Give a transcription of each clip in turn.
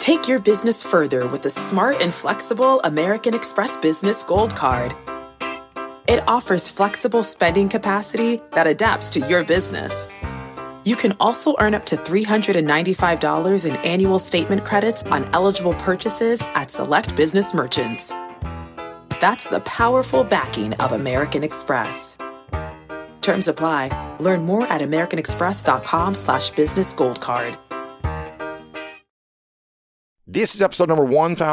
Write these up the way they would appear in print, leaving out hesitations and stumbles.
Take your business further with the smart and flexible American Express Business Gold Card. It offers flexible spending capacity that adapts to your business. You can also earn up to $395 in annual statement credits on eligible purchases at select business merchants. That's the powerful backing of American Express. Terms apply. Learn more at americanexpress.com/businessgoldcard. This is episode number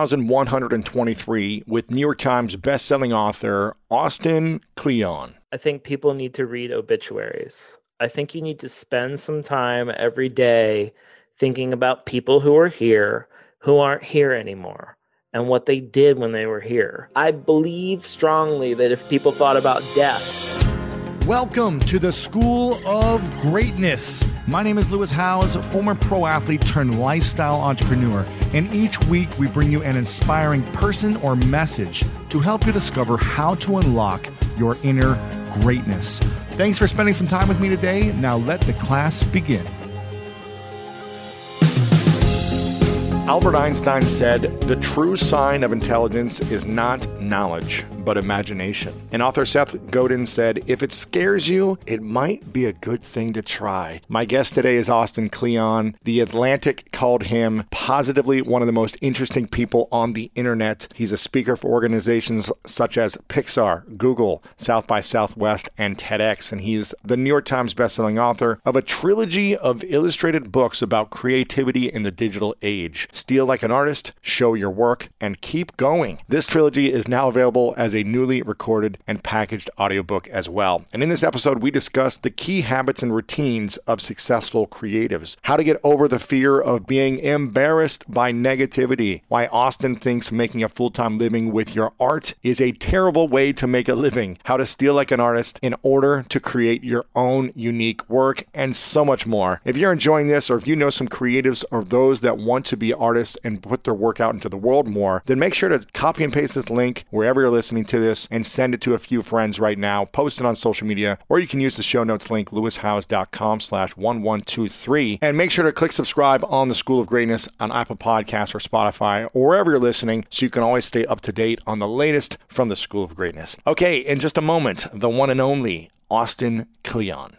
1123 with New York Times bestselling author Austin Kleon. I think people need to read obituaries. I think you need to spend some time every day thinking about people who are here, who aren't here anymore, and what they did when they were here. I believe strongly that if people thought about death. Welcome to the School of Greatness. My name is Lewis Howes, former pro athlete turned lifestyle entrepreneur, and each week we bring you an inspiring person or message to help you discover how to unlock your inner greatness. Thanks for spending some time with me today. Now let the class begin. Albert Einstein said, "The true sign of intelligence is not knowledge, but imagination." And author Seth Godin said, "If it scares you, it might be a good thing to try." My guest today is Austin Kleon. The Atlantic called him positively one of the most interesting people on the internet. He's a speaker for organizations such as Pixar, Google, South by Southwest, and TEDx. And he's the New York Times bestselling author of a trilogy of illustrated books about creativity in the digital age. Steal Like an Artist, Show Your Work, and Keep Going. This trilogy is now available as a newly recorded and packaged audiobook as well. And in this episode, we discuss the key habits and routines of successful creatives, how to get over the fear of being embarrassed by negativity, why Austin thinks making a full-time living with your art is a terrible way to make a living, how to steal like an artist in order to create your own unique work, and so much more. If you're enjoying this, or if you know some creatives or those that want to be artists and put their work out into the world more, then make sure to copy and paste this link wherever you're listening to this and send it to a few friends right now. Post it on social media, or you can use the show notes link, lewishowes.com/1123. And make sure to click subscribe on the School of Greatness on Apple Podcasts or Spotify, or wherever you're listening, so you can always stay up to date on the latest from the School of Greatness. Okay, in just a moment, the one and only Austin Kleon.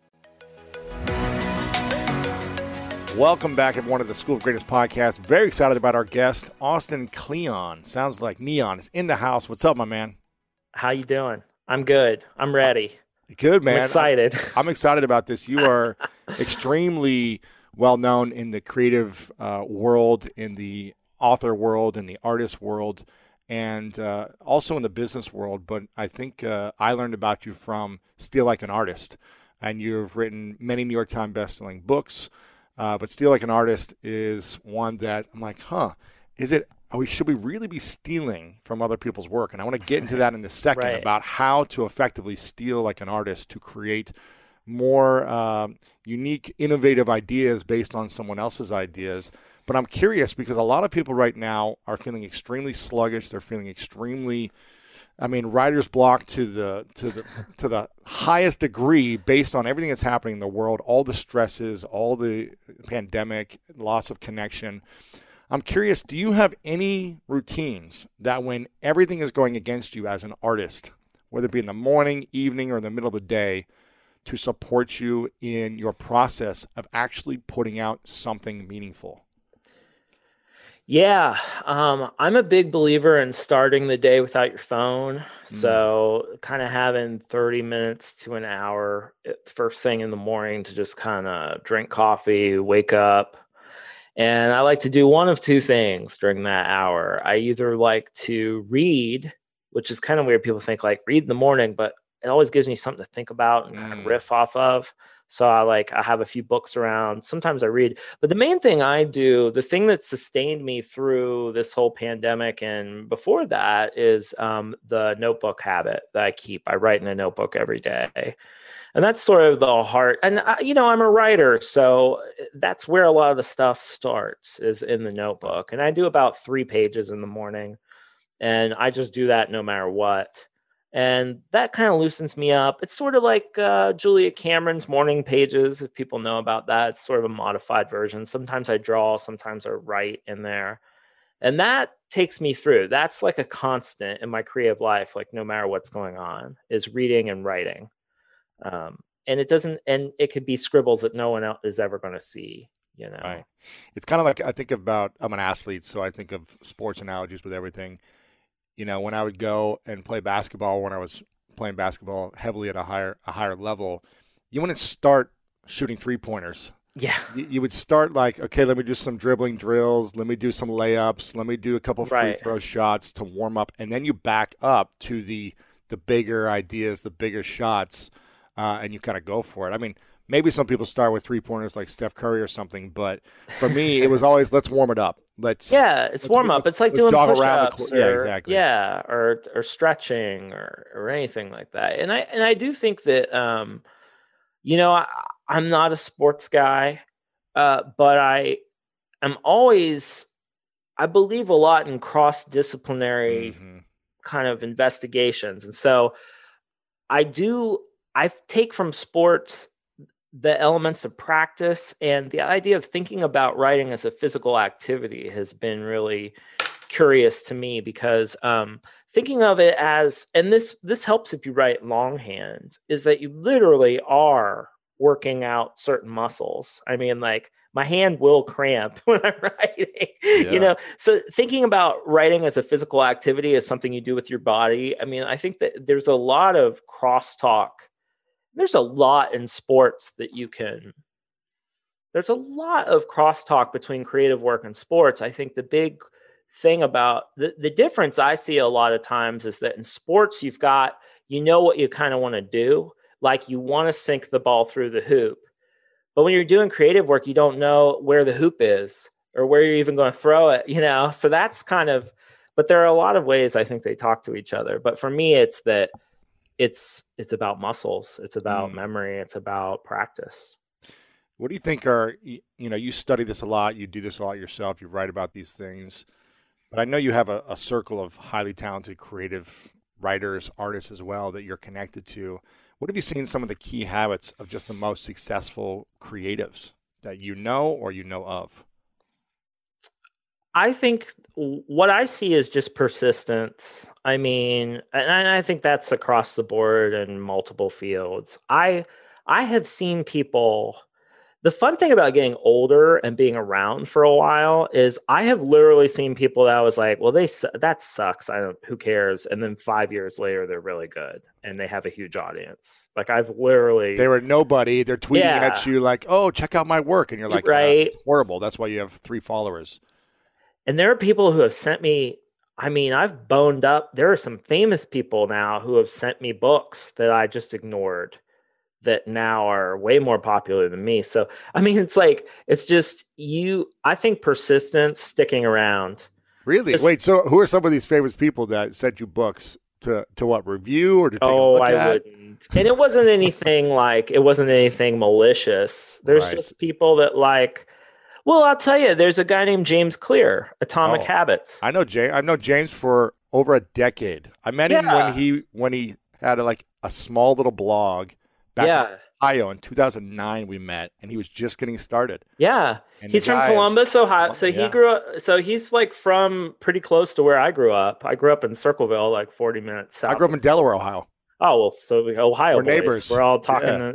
Welcome back, everyone, to the School of Greatness podcast. Very excited about our guest, Austin Kleon. Sounds like neon is in the house. What's up, my man? How you doing? I'm good. I'm ready. Good, man. I'm excited. I'm excited about this. You are extremely well known in the creative world, in the author world, in the artist world, and also in the business world. But I think I learned about you from Steal Like an Artist, and you've written many New York Times bestselling books. But Steal Like an Artist is one that I'm like, should we really be stealing from other people's work? And I want to get into that in a second, right, about how to effectively steal like an artist to create more unique, innovative ideas based on someone else's ideas. But I'm curious because a lot of people right now are feeling extremely sluggish. They're feeling extremely, writer's block to the highest degree based on everything that's happening in the world, all the stresses, all the pandemic, loss of connection. I'm curious, do you have any routines that when everything is going against you as an artist, whether it be in the morning, evening, or in the middle of the day, to support you in your process of actually putting out something meaningful? Yeah, I'm a big believer in starting the day without your phone. So kind of having 30 minutes to an hour first thing in the morning to just kind of drink coffee, wake up. And I like to do one of two things during that hour. I either like to read, which is kind of weird. People think like read in the morning, but it always gives me something to think about and kind of riff off of. So I have a few books around. Sometimes I read, but the main thing I do, the thing that sustained me through this whole pandemic and before that is the notebook habit that I keep. I write in a notebook every day. And that's sort of the heart. And, I'm a writer, so that's where a lot of the stuff starts is in the notebook. And I do about 3 pages in the morning, and I just do that no matter what. And that kind of loosens me up. It's sort of like Julia Cameron's Morning Pages, if people know about that. It's sort of a modified version. Sometimes I draw, sometimes I write in there. And that takes me through. That's like a constant in my creative life, like no matter what's going on, is reading and writing. And it could be scribbles that no one else is ever going to see, you know? Right. It's kind of like, I'm an athlete, so I think of sports analogies with everything. You know, when I would go and play basketball, when I was playing basketball heavily at a higher level, you wouldn't start shooting 3-pointers. Yeah. You would start like, okay, let me do some dribbling drills. Let me do some layups. Let me do a couple free throw shots to warm up. And then you back up to the bigger ideas, the bigger shots, and you kind of go for it. I mean, maybe some people start with 3-pointers like Steph Curry or something, but for me, it was always, let's warm it up. Let's warm up. It's like doing push-ups, exactly. or stretching or anything like that. And I do think that you know, I'm not a sports guy, but I believe a lot in cross-disciplinary kind of investigations, and so I take from sports the elements of practice, and the idea of thinking about writing as a physical activity has been really curious to me, because thinking of it as, and this helps if you write longhand, is that you literally are working out certain muscles. I mean, like my hand will cramp when I'm writing, you know? So thinking about writing as a physical activity is something you do with your body. I mean, I think that there's a lot of crosstalk. There's a lot in sports there's a lot of crosstalk between creative work and sports. I think the big thing about the difference I see a lot of times is that in sports, you've got, you know, what you kind of want to do. Like you want to sink the ball through the hoop. But when you're doing creative work, you don't know where the hoop is or where you're even going to throw it, you know? So that's kind of, but there are a lot of ways I think they talk to each other. But for me, it's that it's about muscles. It's about memory. It's about practice. What do you think you study this a lot, you do this a lot yourself, you write about these things, but I know you have a circle of highly talented creative writers, artists as well that you're connected to. What have you seen some of the key habits of just the most successful creatives that you know or you know of? I think what I see is just persistence. I mean, and I think that's across the board in multiple fields. I have seen people. The fun thing about getting older and being around for a while is I have literally seen people that I was like, well, that sucks. Who cares? And then 5 years later, they're really good and they have a huge audience. Like they were nobody. They're tweeting at you like, oh, check out my work. And you're like, right. It's horrible. That's why you have 3 followers. And there are people who have sent me, I mean, I've boned up. There are some famous people now who have sent me books that I just ignored that now are way more popular than me. So, I mean, it's just I think persistence, sticking around. Really? Wait, so who are some of these famous people that sent you books to what, review or to take a look at? I wouldn't. And it wasn't anything malicious. There's just people that well, I'll tell you, there's a guy named James Clear, Atomic Habits. I know James for over a decade. I met him when he had a small little blog back in Ohio in 2009. We met, and he was just getting started. Yeah, and he's from Columbus, Ohio. So he grew up. So he's from pretty close to where I grew up. I grew up in Circleville, 40 minutes south. I grew up in Delaware, Ohio. Oh well, so Ohio we're boys. Neighbors. We're all talking.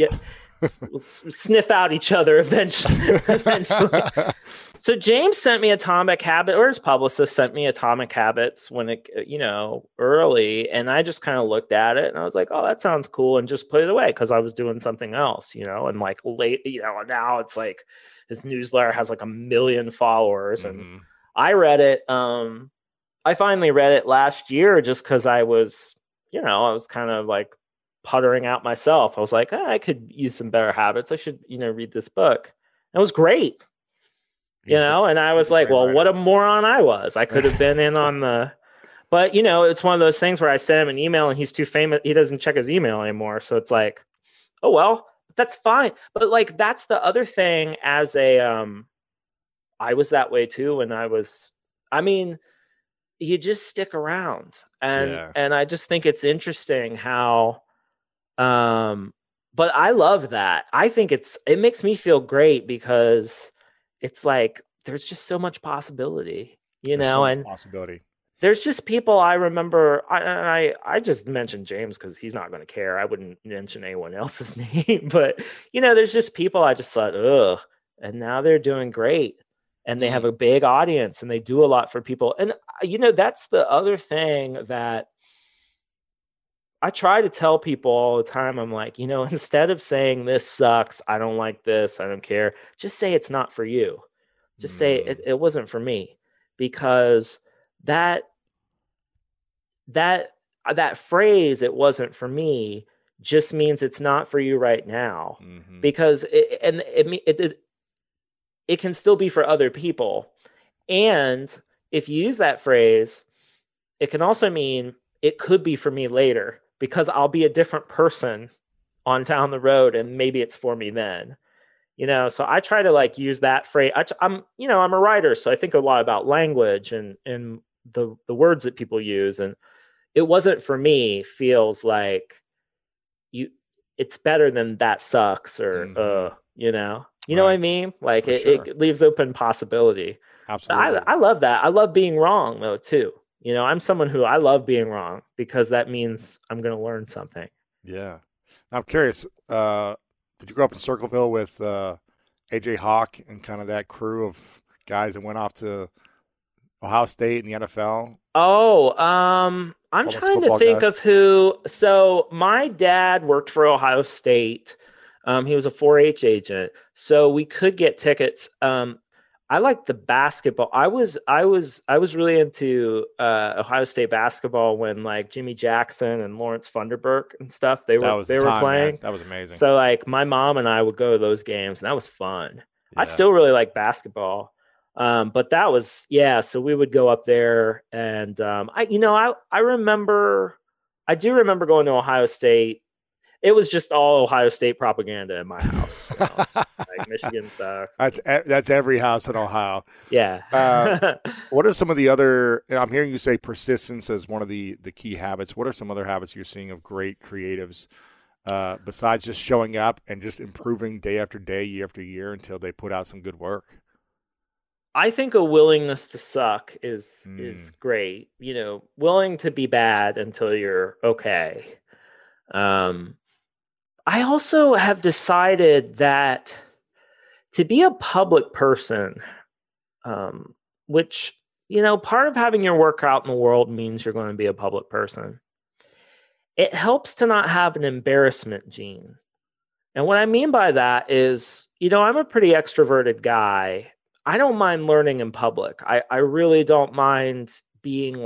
We'll sniff out each other eventually. So James sent me Atomic Habits, or his publicist sent me Atomic Habits when it, early. And I just kind of looked at it and I was like, oh, that sounds cool. And just put it away because I was doing something else, and late, now it's like his newsletter has 1 million followers. And I read it. I finally read it last year just because I was kind of puttering out myself. I was like, I could use some better habits. I should, read this book. It was great. And I was like, well, what a moron I was. I could have been in on but it's one of those things where I sent him an email and he's too famous. He doesn't check his email anymore. So it's like, oh, well, that's fine. But that's the other thing I was that way too. When you just stick around. And Yeah. and I just think it's interesting how but I love that. I think it makes me feel great because it's like there's just so much possibility, There's so much and possibility. there's just people I remember. I just mentioned James because he's not going to care. I wouldn't mention anyone else's name, but there's just people I just thought, ugh, and now they're doing great, and they have a big audience, and they do a lot for people. And that's the other thing that I try to tell people all the time. I'm like, instead of saying this sucks, I don't like this, I don't care, just say it's not for you. Just say it wasn't for me, because that phrase, it wasn't for me, just means it's not for you right now, because it can still be for other people. And if you use that phrase, it can also mean it could be for me later, because I'll be a different person on down the road, and maybe it's for me then. So I try to use that phrase. I'm a writer, so I think a lot about language and the words that people use, and it wasn't for me feels like it's better than that sucks, or you know what I mean? It leaves open possibility. Absolutely. I love that. I love being wrong though too. I'm someone who I love being wrong, because that means I'm going to learn something. Yeah. I'm curious, did you grow up in Circleville with AJ Hawk and kind of that crew of guys that went off to Ohio State and the NFL? Oh, I'm trying to think of who. So my dad worked for Ohio State. He was a 4-H agent, so we could get tickets. I like the basketball. I was really into Ohio State basketball when Jimmy Jackson and Lawrence Funderburk and stuff they were playing. Man. That was amazing. So my mom and I would go to those games, and that was fun. Yeah. I still really like basketball. But that was, so we would go up there, and I do remember going to Ohio State. It was just all Ohio State propaganda in my house. Michigan sucks. That's every house in Ohio. Yeah. What are some of the other? I'm hearing you say persistence as one of the key habits. What are some other habits you're seeing of great creatives besides just showing up and just improving day after day, year after year until they put out some good work? I think a willingness to suck is great. Willing to be bad until you're okay. I also have decided that to be a public person, which, part of having your work out in the world means you're going to be a public person. It helps to not have an embarrassment gene. And what I mean by that is, I'm a pretty extroverted guy. I don't mind learning in public. I really don't mind being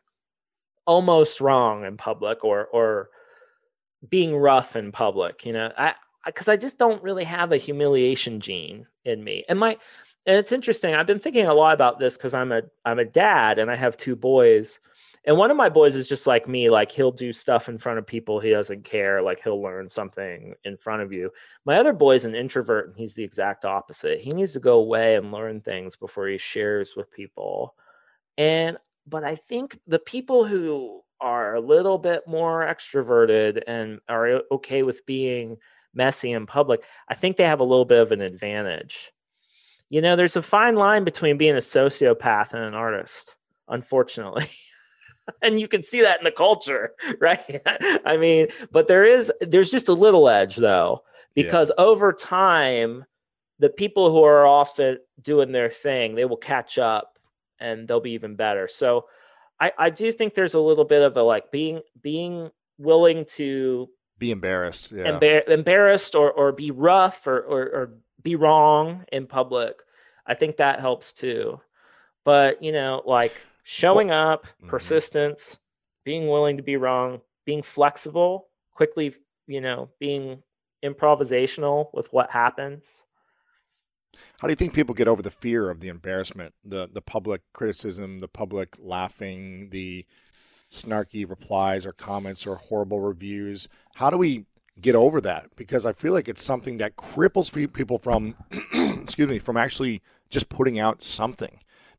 almost wrong in public or being rough in public, because I just don't really have a humiliation gene in me. And it's interesting. I've been thinking a lot about this because I'm a dad and I have 2 boys. And one of my boys is just like me. He'll do stuff in front of people. He doesn't care. He'll learn something in front of you. My other boy's an introvert, and he's the exact opposite. He needs to go away and learn things before he shares with people. But I think the people who are a little bit more extroverted and are okay with being messy in public, I think they have a little bit of an advantage. There's a fine line between being a sociopath and an artist, unfortunately. And you can see that in the culture, right? I mean, but there's just a little edge though, because over time, the people who are often doing their thing, they will catch up and they'll be even better. So I do think there's a little bit of a being willing to be embarrassed, embarrassed or be rough or be wrong in public. I think that helps too. But showing up, persistence, being willing to be wrong, being flexible, quickly, being improvisational with what happens. How do you think people get over the fear of the embarrassment, the public criticism, the public laughing, the snarky replies or comments or horrible reviews? How do we get over that? Because I feel like it's something that cripples people from, from actually just putting out something.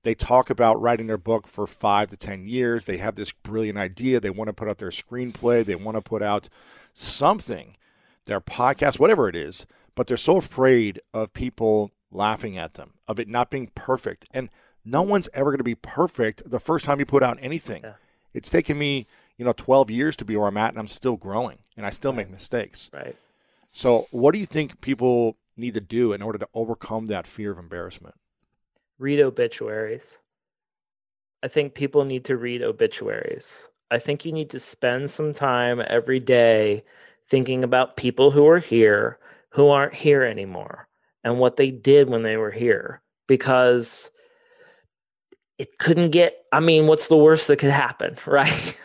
They talk about writing their book for 5 to 10 years. They have this brilliant idea. They want to put out their screenplay. They want to put out something, their podcast, whatever it is, but they're so afraid of people laughing at them, of it not being perfect. And no one's ever going to be perfect the first time you put out anything. Yeah. It's taken me, 12 years to be where I'm at, and I'm still growing, and I still make mistakes. Right. So what do you think people need to do in order to overcome that fear of embarrassment? Read obituaries. I think people need to read obituaries. I think you need to spend some time every day thinking about people who are here, who aren't here anymore, and what they did when they were here. Because it couldn't get, what's the worst that could happen, right?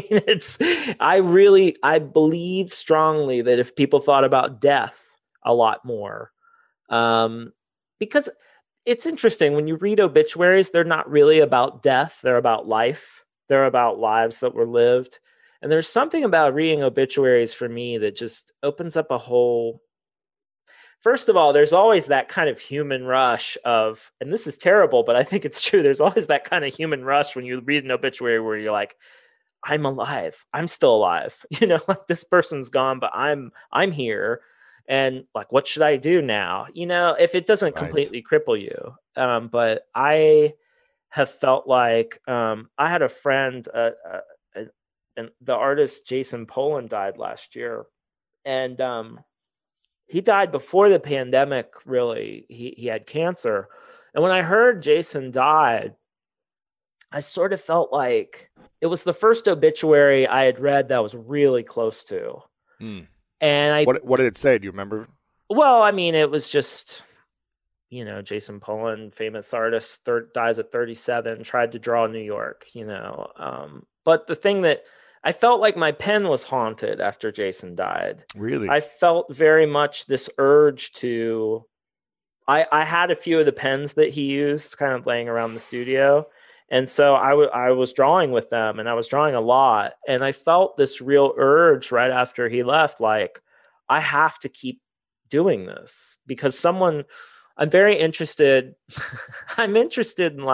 I believe strongly that if people thought about death a lot more, because it's interesting, when you read obituaries, they're not really about death, they're about life. They're about lives that were lived. And there's something about reading obituaries for me that just opens up a whole... First of all, there's always that kind of human rush of, and this is terrible, but I think it's true. There's always that kind of human rush when you read an obituary where you're like, I'm alive. I'm still alive. Like this person's gone, but I'm here. And like, what should I do now? If it doesn't completely cripple you. But I have felt like I had a friend, and the artist Jason Poland died last year. And he died before the pandemic, really. He had cancer. And when I heard Jason died, I sort of felt like it was the first obituary I had read that was really close to. And what did it say? Do you remember? Well, it was just, Jason Poland, famous artist, dies at 37, tried to draw New York, But the thing that I felt like my pen was haunted after Jason died. Really? I felt very much this urge to... I had a few of the pens that he used kind of laying around the studio. And so I was drawing with them, and I was drawing a lot. And I felt this real urge right after he left, like, I have to keep doing this because I'm very interested. I'm interested in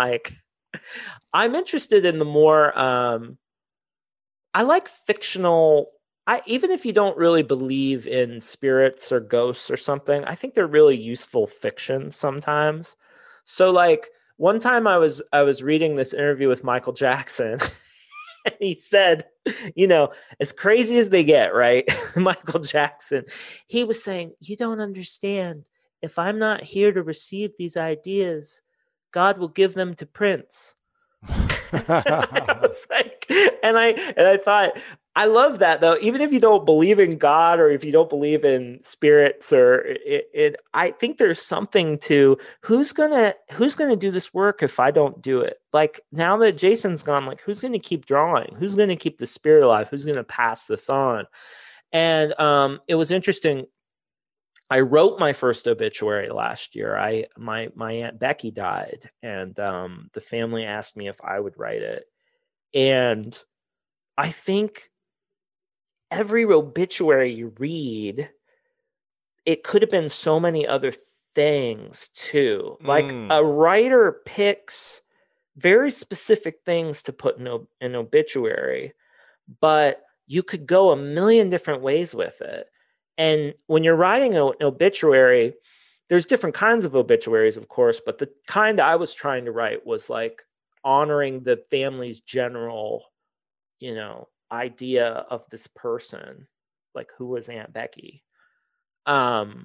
the more... I like fictional, even if you don't really believe in spirits or ghosts or something, I think they're really useful fiction sometimes. So like one time I was reading this interview with Michael Jackson and he said, as crazy as they get, right? Michael Jackson, he was saying, you don't understand. If I'm not here to receive these ideas, God will give them to Prince. I was like, and I thought, I love that though. Even if you don't believe in God or if you don't believe in spirits I think there's something to who's gonna do this work if I don't do it. Like now that Jason's gone, like who's gonna keep drawing? Who's gonna keep the spirit alive? Who's gonna pass this on? And it was interesting. I wrote my first obituary last year. My Aunt Becky died, and the family asked me if I would write it. And I think every obituary you read, it could have been so many other things too. Like a writer picks very specific things to put in an obituary, but you could go a million different ways with it. And when you're writing an obituary, there's different kinds of obituaries, of course, but the kind I was trying to write was like honoring the family's general, idea of this person, like who was Aunt Becky. But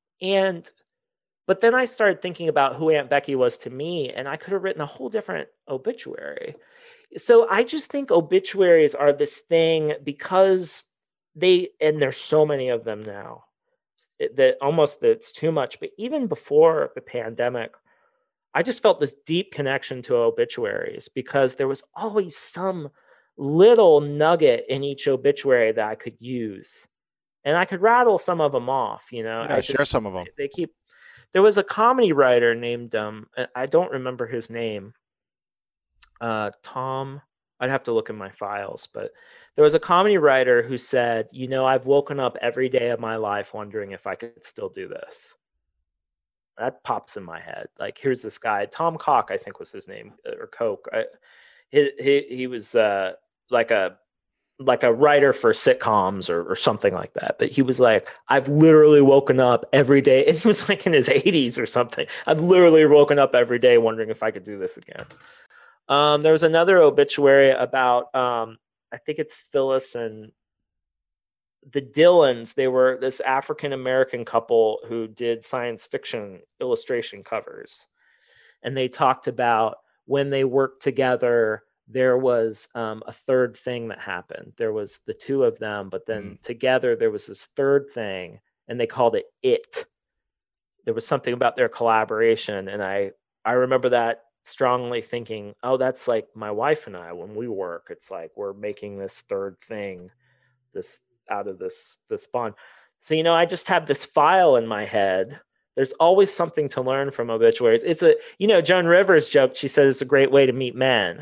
then I started thinking about who Aunt Becky was to me, and I could have written a whole different obituary. So I just think obituaries are this thing because there's so many of them now that it's too much. But even before the pandemic, I just felt this deep connection to obituaries because there was always some little nugget in each obituary that I could use, and I could rattle some of them off. Share some of them. There was a comedy writer named I don't remember his name. Tom. I'd have to look in my files, but there was a comedy writer who said, I've woken up every day of my life wondering if I could still do this. that pops in my head. Like, here's this guy, Tom Cock, I think was his name, or Coke. He was like a writer for sitcoms or something like that. But he was like, I've literally woken up every day. And he was like in his 80s or something. I've literally woken up every day wondering if I could do this again. There was another obituary about, I think it's Phyllis and the Dillons. They were this African-American couple who did science fiction illustration covers. And they talked about when they worked together, there was a third thing that happened. There was the two of them, but then together there was this third thing, and they called it It. There was something about their collaboration. And I remember that strongly thinking, oh, that's like my wife and I, when we work, it's like we're making this third thing, this out of this bond. So, I just have this file in my head. There's always something to learn from obituaries. It's Joan Rivers joked, she said it's a great way to meet men.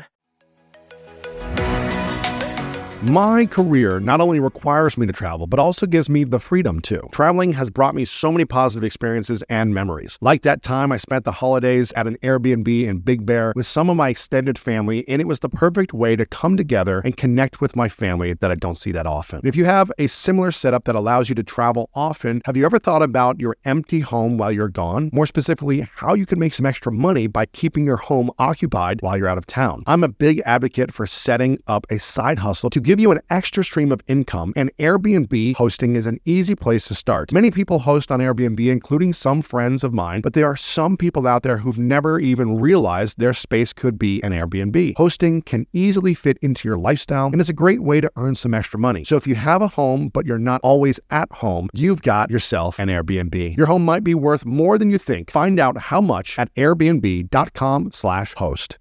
My career not only requires me to travel, but also gives me the freedom to. Traveling has brought me so many positive experiences and memories. Like that time I spent the holidays at an Airbnb in Big Bear with some of my extended family, and it was the perfect way to come together and connect with my family that I don't see that often. If you have a similar setup that allows you to travel often, have you ever thought about your empty home while you're gone? More specifically, how you can make some extra money by keeping your home occupied while you're out of town. I'm a big advocate for setting up a side hustle to give you an extra stream of income, and Airbnb hosting is an easy place to start. Many people host on Airbnb, including some friends of mine, but there are some people out there who've never even realized their space could be an Airbnb. Hosting can easily fit into your lifestyle, and it's a great way to earn some extra money. So if you have a home, but you're not always at home, you've got yourself an Airbnb. Your home might be worth more than you think. Find out how much at airbnb.com/host.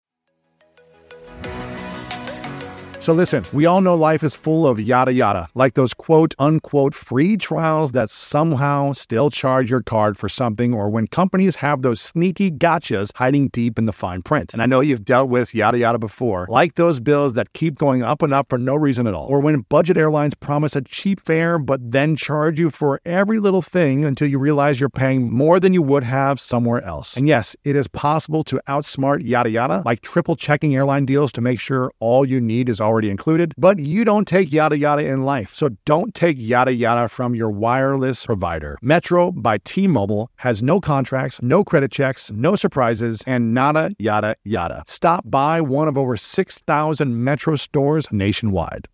So listen, we all know life is full of yada yada, like those quote unquote free trials that somehow still charge your card for something, or when companies have those sneaky gotchas hiding deep in the fine print. And I know you've dealt with yada yada before, like those bills that keep going up and up for no reason at all, or when budget airlines promise a cheap fare but then charge you for every little thing until you realize you're paying more than you would have somewhere else. And yes, it is possible to outsmart yada yada, like triple checking airline deals to make sure all you need is already included, but you don't take yada yada in life. So don't take yada yada from your wireless provider. Metro by T-Mobile has no contracts, no credit checks, no surprises, and nada yada yada. Stop by one of over 6,000 Metro stores nationwide.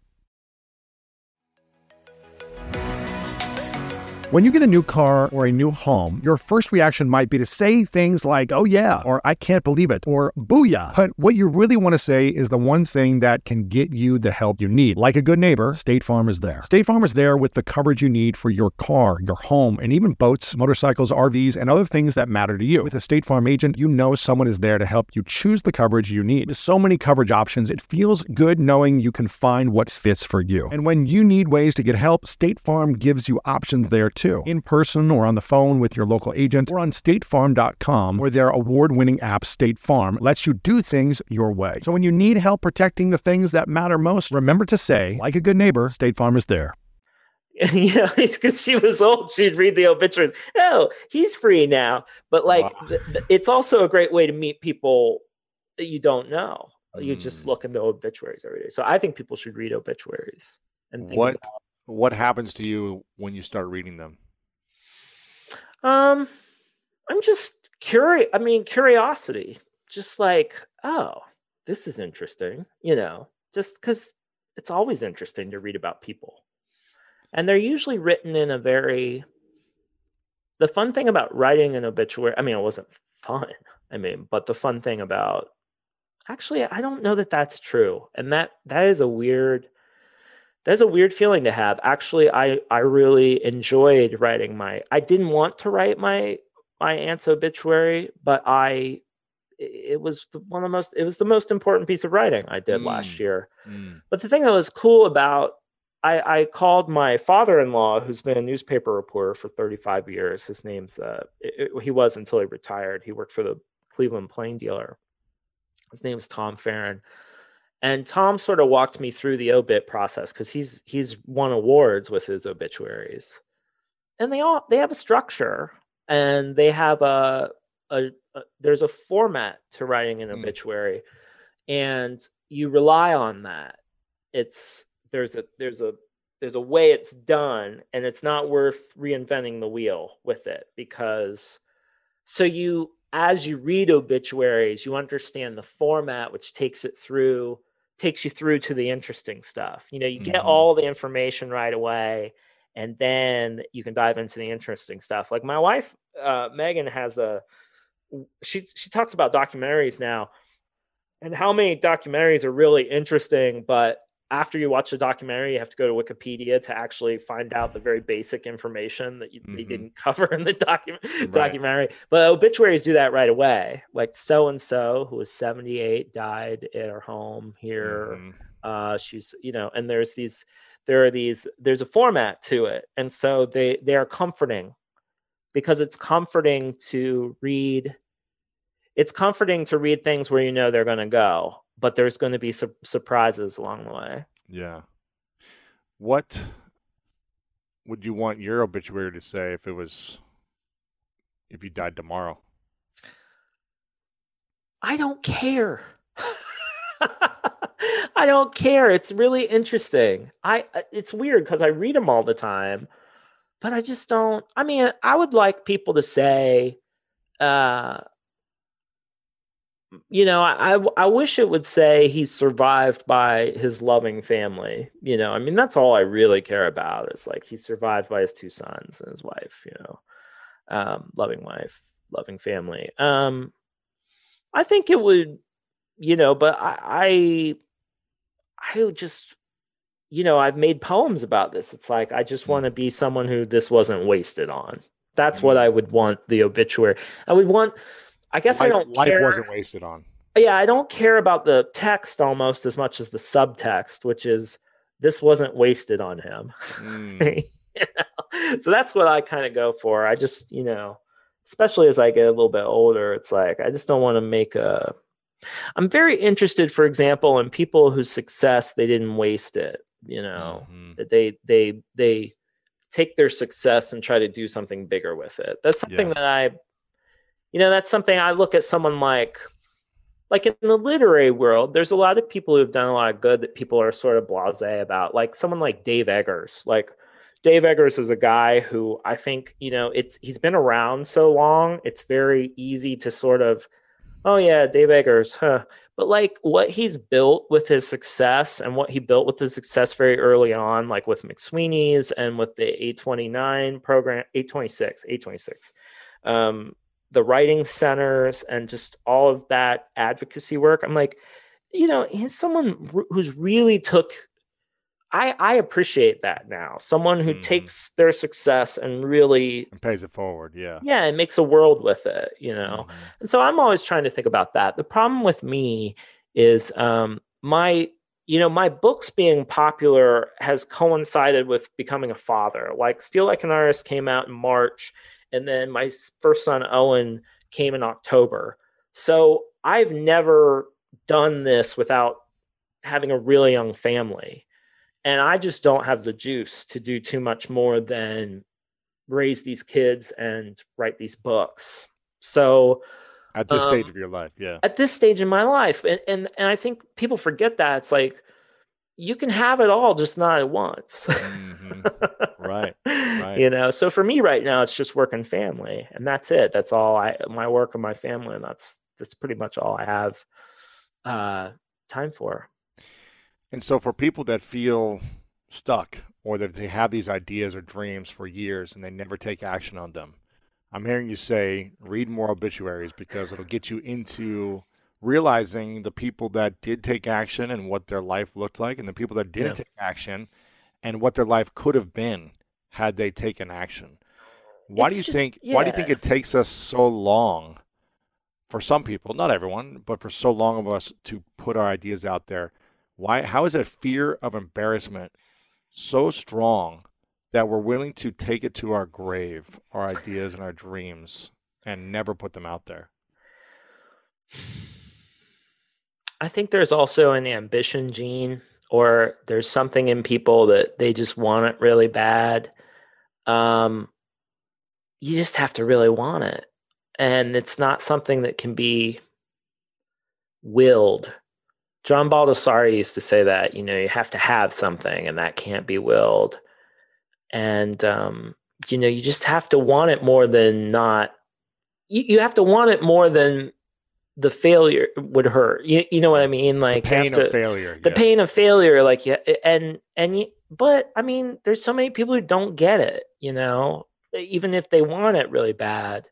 When you get a new car or a new home, your first reaction might be to say things like, oh yeah, or I can't believe it, or booyah. But what you really want to say is the one thing that can get you the help you need. Like a good neighbor, State Farm is there. State Farm is there with the coverage you need for your car, your home, and even boats, motorcycles, RVs, and other things that matter to you. With a State Farm agent, you know someone is there to help you choose the coverage you need. With so many coverage options, it feels good knowing you can find what fits for you. And when you need ways to get help, State Farm gives you options there too. In person or on the phone with your local agent or on statefarm.com, where their award-winning app State Farm lets you do things your way. So when you need help protecting the things that matter most, remember to say, like a good neighbor, State Farm is there. Because she was old, she'd read the obituaries. Oh, he's free now. But it's also a great way to meet people that you don't know. You just look into obituaries every day. So I think people should read obituaries and think what happens to you when you start reading them? I'm just curious. I mean, curiosity, just like, oh, this is interesting, just because it's always interesting to read about people. And they're usually written in the fun thing about writing an obituary, I mean, it wasn't fun. But the fun thing about, actually, I don't know that that's true. And that is a weird feeling to have. Actually, I really enjoyed writing I didn't want to write my aunt's obituary, but it was the most important piece of writing I did last year. But the thing that was cool about, I called my father-in-law, who's been a newspaper reporter for 35 years. His name's, he was until he retired. He worked for the Cleveland Plain Dealer. His name is Tom Farron. And Tom sort of walked me through the obit process, because he's won awards with his obituaries, and they have a structure. and they have there's a format to writing an obituary, and you rely on that. There's a way it's done, and it's not worth reinventing the wheel with it, because as you read obituaries, you understand the format, which takes you through to the interesting stuff. You get all the information right away, and then you can dive into the interesting stuff. Like my wife, Megan, she talks about documentaries now, and how many documentaries are really interesting, but after you watch the documentary, you have to go to Wikipedia to actually find out the very basic information that they didn't cover in the documentary. But obituaries do that right away. Like so-and-so, who was 78, died at her home here. She's, and there's a format to it. And so they are comforting, because it's comforting to read. It's comforting to read things where they're going to go, but there's going to be surprises along the way. Yeah. What would you want your obituary to say if you died tomorrow? I don't care. I don't care. It's really interesting. It's weird because I read them all the time, but I just don't. I mean, I would like people to say, I wish it would say he's survived by his loving family. I mean, that's all I really care about. It's like he's survived by his 2 sons and his wife, loving wife, loving family. I think it would, but I would just, I've made poems about this. It's like, I just want to be someone who this wasn't wasted on. That's what I would want the obituary. I guess I don't care. Life wasn't wasted on. Yeah, I don't care about the text almost as much as the subtext, which is this wasn't wasted on him. So that's what I kind of go for. I just, especially as I get a little bit older, it's like I just don't want to I'm very interested, for example, in people whose success, they didn't waste it. That they take their success and try to do something bigger with it. That's something that that's something I look at someone like in the literary world, there's a lot of people who've done a lot of good that people are sort of blasé about. Like someone like Dave Eggers. Like Dave Eggers is a guy who I think, he's been around so long. It's very easy to sort of, oh yeah, Dave Eggers, huh? But like what he's built with his success, and what he built with his success very early on, like with McSweeney's and with the 829 program, 826, the writing centers, and just all of that advocacy work. I'm like, he's someone who's really I appreciate that now. Someone who takes their success and really pays it forward. Yeah. Yeah. And makes a world with it, And so I'm always trying to think about that. The problem with me is, my books being popular has coincided with becoming a father. Like Steal Like an Artist came out in March, and then my first son, Owen, came in October. So I've never done this without having a really young family. And I just don't have the juice to do too much more than raise these kids and write these books. So at this stage of your life, yeah. At this stage in my life. And I think people forget that. It's like, you can have it all, just not at once. Right. So for me right now, it's just work and family, and that's it. That's all my work and my family. And that's pretty much all I have time for. And so for people that feel stuck, or that they have these ideas or dreams for years and they never take action on them, I'm hearing you say, read more obituaries, because it'll get you into realizing the people that did take action and what their life looked like, and the people that didn't take action and what their life could have been had they taken action. Why do you think it takes us so long, for some people, not everyone, but for so long of us, to put our ideas out there? How is that fear of embarrassment so strong that we're willing to take it to our grave, our ideas and our dreams, and never put them out there? I think there's also an ambition gene, or there's something in people that they just want it really bad. you just have to really want it. And it's not something that can be willed. John Baldessari used to say that, you have to have something and that can't be willed. And, you just have to want it more than not. You have to want it more than the failure would hurt. You know what I mean? Like the pain of failure. The pain of failure. Like, but I mean, there's so many people who don't get it, even if they want it really bad.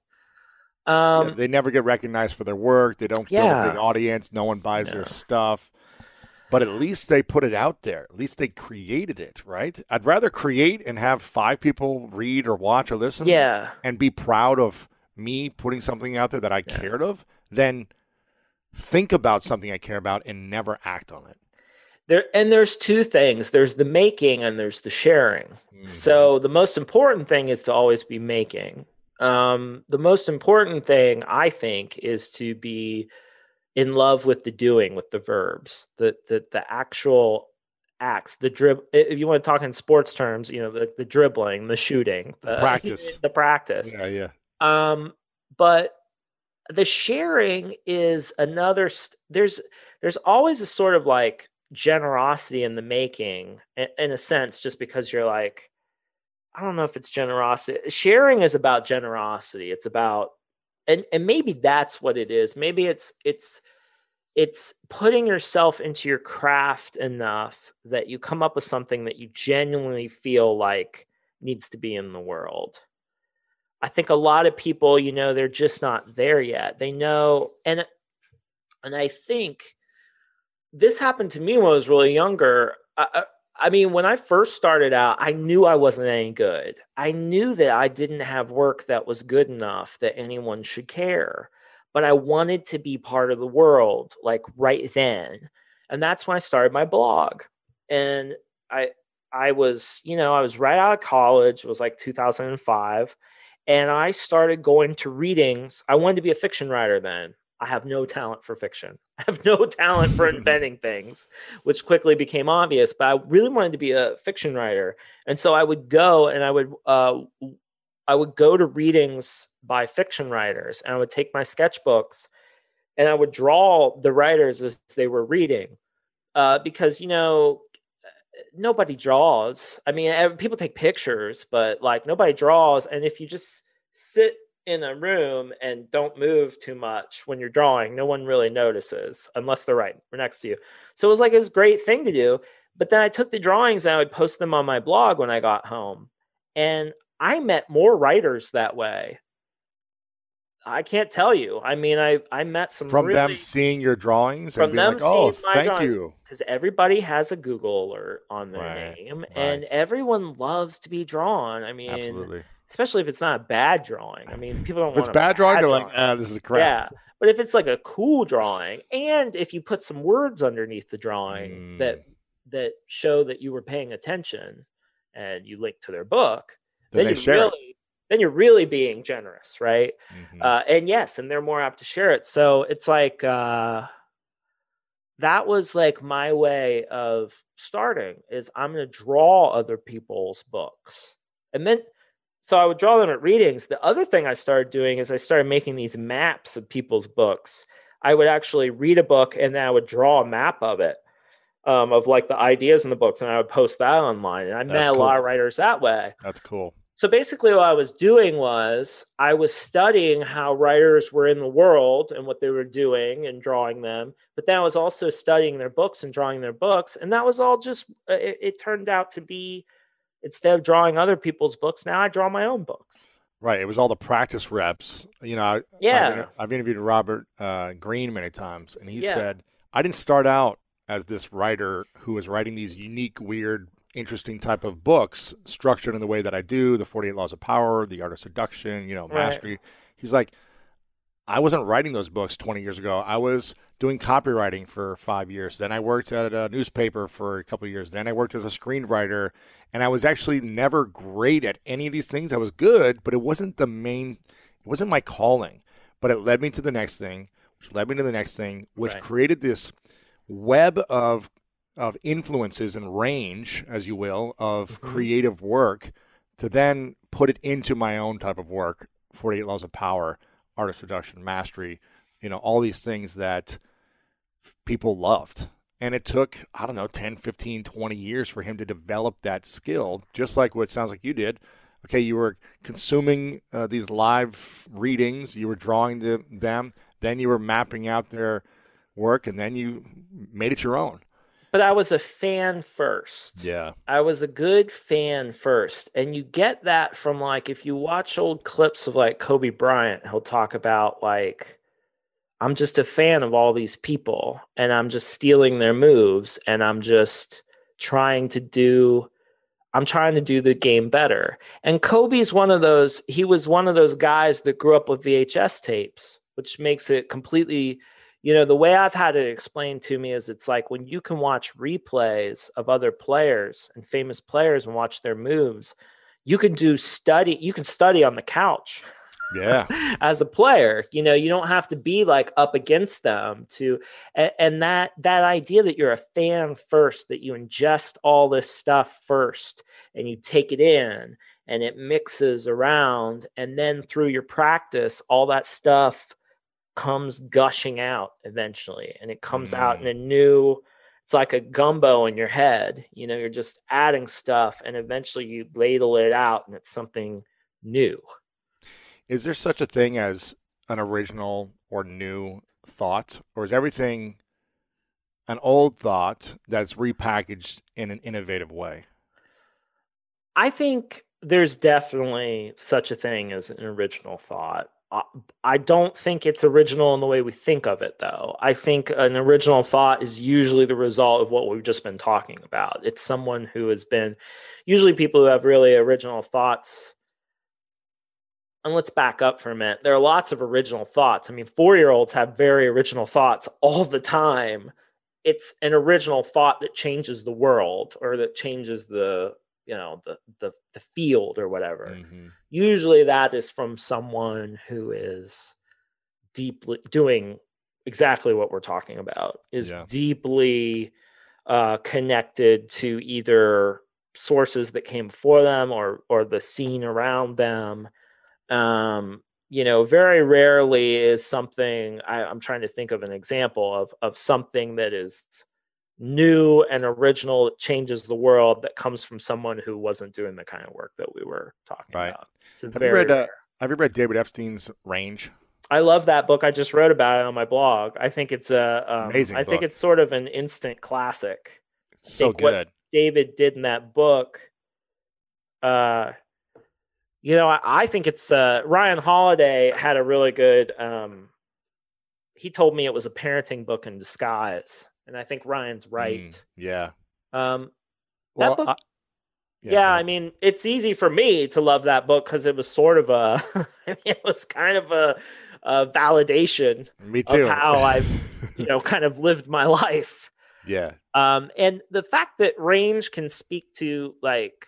They never get recognized for their work. They don't build a big audience. No one buys their stuff. But at least they put it out there. At least they created it, right? I'd rather create and have 5 people read or watch or listen and be proud of me putting something out there that I cared of than think about something I care about and never act on it. There's 2 things. There's the making and there's the sharing. Mm-hmm. So the most important thing is to always be making. The most important thing, I think, is to be in love with the doing, with the verbs, the actual acts, the dribble. If you want to talk in sports terms, the dribbling, the shooting, the practice, the practice. Yeah. But the sharing is another. There's always a sort of like generosity in the making, in a sense, just because you're like, I don't know if it's generosity. Sharing is about generosity. It's about, and maybe that's what it is. Maybe it's putting yourself into your craft enough that you come up with something that you genuinely feel like needs to be in the world. I think a lot of people, they're just not there yet. They know, and I think this happened to me when I was really younger. I mean, when I first started out, I knew I wasn't any good. I knew that I didn't have work that was good enough that anyone should care. But I wanted to be part of the world, like right then. And that's when I started my blog. And I was right out of college. It was like 2005. And I started going to readings. I wanted to be a fiction writer then. I have no talent for fiction. I have no talent for inventing things, which quickly became obvious. But I really wanted to be a fiction writer, and so I would go and I would go to readings by fiction writers, and I would take my sketchbooks and I would draw the writers as they were reading, because nobody draws. I mean, people take pictures, but like nobody draws. And if you just sit in a room and don't move too much when you're drawing, no one really notices unless they're right next to you. So it was like this great thing to do. But then I took the drawings and I would post them on my blog when I got home. And I met more writers that way. I can't tell you. I mean, I met some from them seeing your drawings and being like, oh, thank you. Because everybody has a Google alert on their name, and everyone loves to be drawn. I mean, absolutely. Especially if it's not a bad drawing. I mean, people don't want If it's bad drawing, they're like, this is crap. Yeah. But if it's like a cool drawing, and if you put some words underneath the drawing that show that you were paying attention and you link to their book, then you're really being generous, right? Mm-hmm. And they're more apt to share it. So it's like that was like my way of starting is I'm going to draw other people's books. And then so I would draw them at readings. The other thing I started doing is I started making these maps of people's books. I would actually read a book and then I would draw a map of it, of like the ideas in the books, and I would post that online. And I met a lot of writers that way. That's cool. So basically what I was doing was I was studying how writers were in the world and what they were doing and drawing them. But then I was also studying their books and drawing their books. And that was all just, it turned out to be, instead of drawing other people's books, now I draw my own books. Right. It was all the practice reps. I've interviewed Robert Greene many times, and he said, I didn't start out as this writer who was writing these unique, weird, interesting type of books structured in the way that I do, the 48 Laws of Power, the Art of Seduction, Mastery. He's like, I wasn't writing those books 20 years ago. I was doing copywriting for 5 years. Then I worked at a newspaper for a couple of years. Then I worked as a screenwriter, and I was actually never great at any of these things. I was good, but it wasn't my calling. But it led me to the next thing, which led me to the next thing, which created this web of influences and range, as you will, of creative work to then put it into my own type of work, 48 Laws of Power, Art of Seduction, Mastery, all these things that people loved. And it took, 10, 15, 20 years for him to develop that skill, just like what it sounds like you did. Okay, you were consuming these live readings, you were drawing them, then you were mapping out their work, and then you made it your own. But I was a fan first. Yeah. I was a good fan first. And you get that from, like, if you watch old clips of, like, Kobe Bryant, he'll talk about, like, I'm just a fan of all these people, and I'm just stealing their moves, and I'm just trying to do the game better. And Kobe's he was one of those guys that grew up with VHS tapes, which makes it completely, the way I've had it explained to me is it's like when you can watch replays of other players and famous players and watch their moves, you can study on the couch. Yeah. As a player, you don't have to be like up against them and that idea that you're a fan first, that you ingest all this stuff first and you take it in and it mixes around. And then through your practice, all that stuff comes gushing out eventually. And it comes out in it's like a gumbo in your head. You're just adding stuff and eventually you ladle it out and it's something new. Is there such a thing as an original or new thought, or is everything an old thought that's repackaged in an innovative way? I think there's definitely such a thing as an original thought. I don't think it's original in the way we think of it, though. I think an original thought is usually the result of what we've just been talking about. It's someone who has been, usually people who have really original thoughts. And let's back up for a minute. There are lots of original thoughts. I mean, 4-year-olds have very original thoughts all the time. It's an original thought that changes the world or that changes the field or whatever. Mm-hmm. Usually that is from someone who is deeply doing exactly what we're talking about, is deeply connected to either sources that came before them or the scene around them. Very rarely is something, I'm trying to think of an example of something that is new and original that changes the world that comes from someone who wasn't doing the kind of work that we were talking about. Have you read David Epstein's Range? I love that book. I just wrote about it on my blog. I think it's amazing. I think it's sort of an instant classic. It's so good. What David did in that book, I think it's Ryan Holiday had a really good, he told me it was a parenting book in disguise. And I think Ryan's right. Yeah. That book, I mean, it's easy for me to love that book because it was sort of it was kind of a validation me too. Of how I've, kind of lived my life. Yeah. And the fact that Range can speak to, like,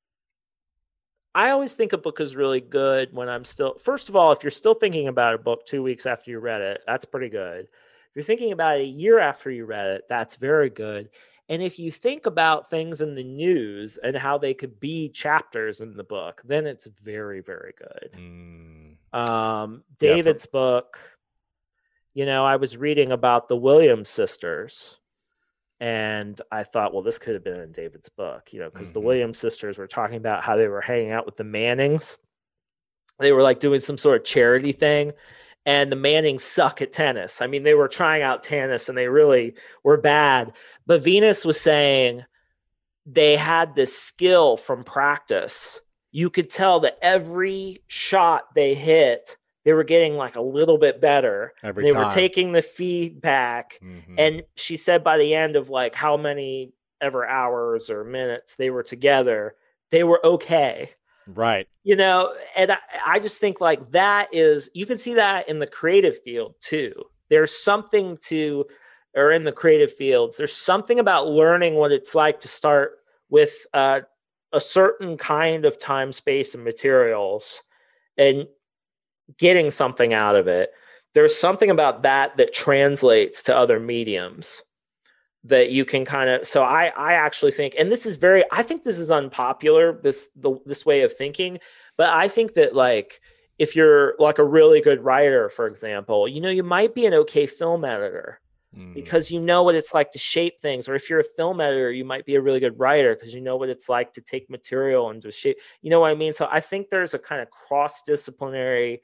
I always think a book is really good when I'm still, first of all, if you're still thinking about a book 2 weeks after you read it, that's pretty good. If you're thinking about it a year after you read it, that's very good. And if you think about things in the news and how they could be chapters in the book, then it's very, very good. David's book, I was reading about the Williams sisters. And I thought, well, this could have been in David's book, because the Williams sisters were talking about how they were hanging out with the Mannings. They were like doing some sort of charity thing. And the Mannings suck at tennis. I mean, they were trying out tennis and they really were bad. But Venus was saying they had this skill from practice. You could tell that every shot they hit, they were getting like a little bit better. They were taking the feedback. And she said by the end of like how many ever hours or minutes they were together, they were okay. Right. And I just think like that is, you can see that in the creative field too. There's something or in the creative fields, there's something about learning what it's like to start with a certain kind of time, space, and materials and getting something out of it. There's something about that translates to other mediums that you can kind of, so I actually think, and I think this is unpopular, this way of thinking, But I think that like, if you're like a really good writer, for example, you might be an okay film editor because you know what it's like to shape things. Or if you're a film editor, you might be a really good writer because you know what it's like to take material and to shape, you know what I mean? So I think there's a kind of cross-disciplinary,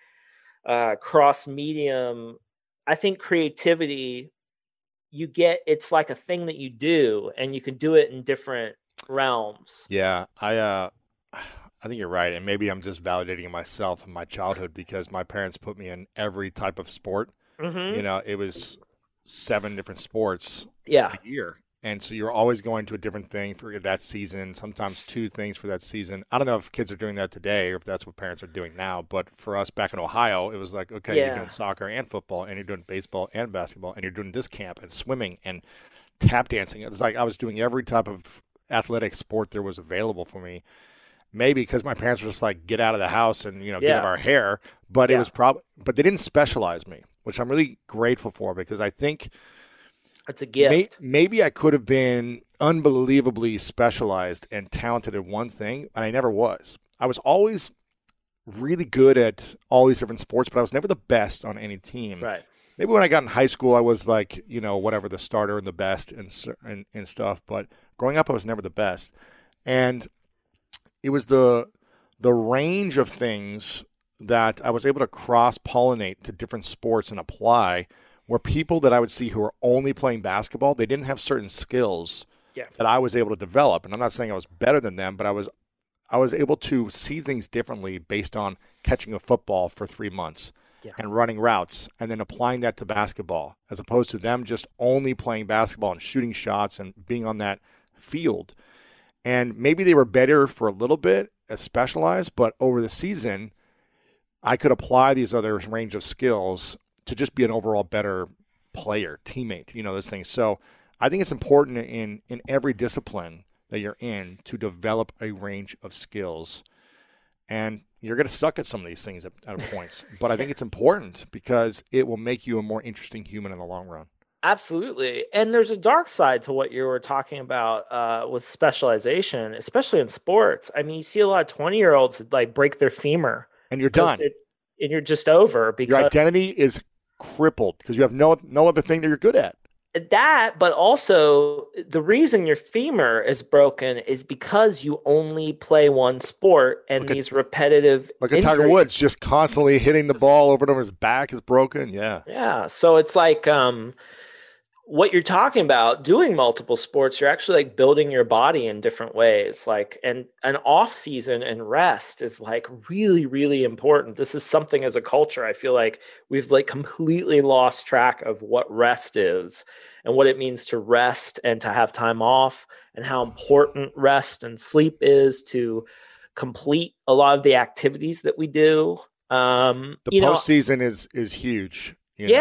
cross-medium. I think creativity, it's like a thing that you do and you can do it in different realms. Yeah. I think you're right. And maybe I'm just validating myself in my childhood because my parents put me in every type of sport. It was 7 different sports a year. And so you're always going to a different thing for that season, sometimes 2 things for that season. I don't know if kids are doing that today or if that's what parents are doing now. But for us back in Ohio, it was like, okay, you're doing soccer and football, and you're doing baseball and basketball, and you're doing this camp and swimming and tap dancing. It was like I was doing every type of athletic sport there was available for me. Maybe because my parents were just like, get out of the house and, get out of our hair. But it was but they didn't specialize me, which I'm really grateful for because I think it's a gift. Maybe I could have been unbelievably specialized and talented at one thing, and I never was. I was always really good at all these different sports, but I was never the best on any team. Right. Maybe when I got in high school, I was like, whatever, the starter and the best and stuff. But growing up, I was never the best. And it was the range of things that I was able to cross-pollinate to different sports and apply, where people that I would see who were only playing basketball, they didn't have certain skills that I was able to develop. And I'm not saying I was better than them, but I was able to see things differently based on catching a football for 3 months and running routes and then applying that to basketball, as opposed to them just only playing basketball and shooting shots and being on that field. And maybe they were better for a little bit as specialized, but over the season, I could apply these other range of skills to just be an overall better player, teammate, those things. So I think it's important in every discipline that you're in to develop a range of skills. And you're going to suck at some of these things at points. But I think it's important because it will make you a more interesting human in the long run. Absolutely. And there's a dark side to what you were talking about with specialization, especially in sports. I mean, you see a lot of 20-year-olds like break their femur. And you're done. And you're just over. Because your identity is crippled because you have no other thing that you're good at. That, but also the reason your femur is broken is because you only play one sport and these repetitive Look at Tiger Woods just constantly hitting the ball over and over. His back is broken. Yeah. Yeah. So it's like what you're talking about, doing multiple sports, you're actually like building your body in different ways. Like, and an off season and rest is like really, really important. This is something as a culture, I feel like we've like completely lost track of what rest is and what it means to rest and to have time off and how important rest and sleep is to complete a lot of the activities that we do. The postseason is huge. There's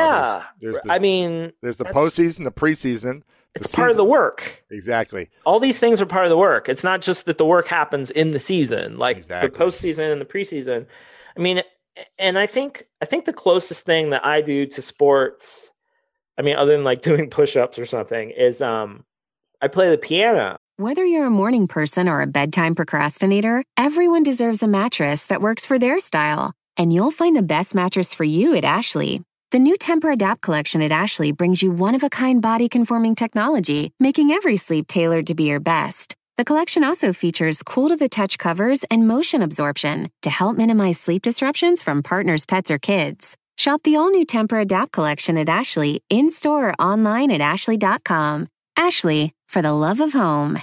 the postseason, the preseason. It's part of the work. Exactly. All these things are part of the work. It's not just that the work happens in the season, like the postseason and the preseason. I mean, and I think the closest thing that I do to sports, I mean, other than like doing push-ups or something, is I play the piano. Whether you're a morning person or a bedtime procrastinator, everyone deserves a mattress that works for their style. And you'll find the best mattress for you at Ashley. The new Tempur-Adapt collection at Ashley brings you one-of-a-kind body-conforming technology, making every sleep tailored to be your best. The collection also features cool-to-the-touch covers and motion absorption to help minimize sleep disruptions from partners, pets, or kids. Shop the all-new Tempur-Adapt collection at Ashley, in-store or online at ashley.com. Ashley, for the love of home.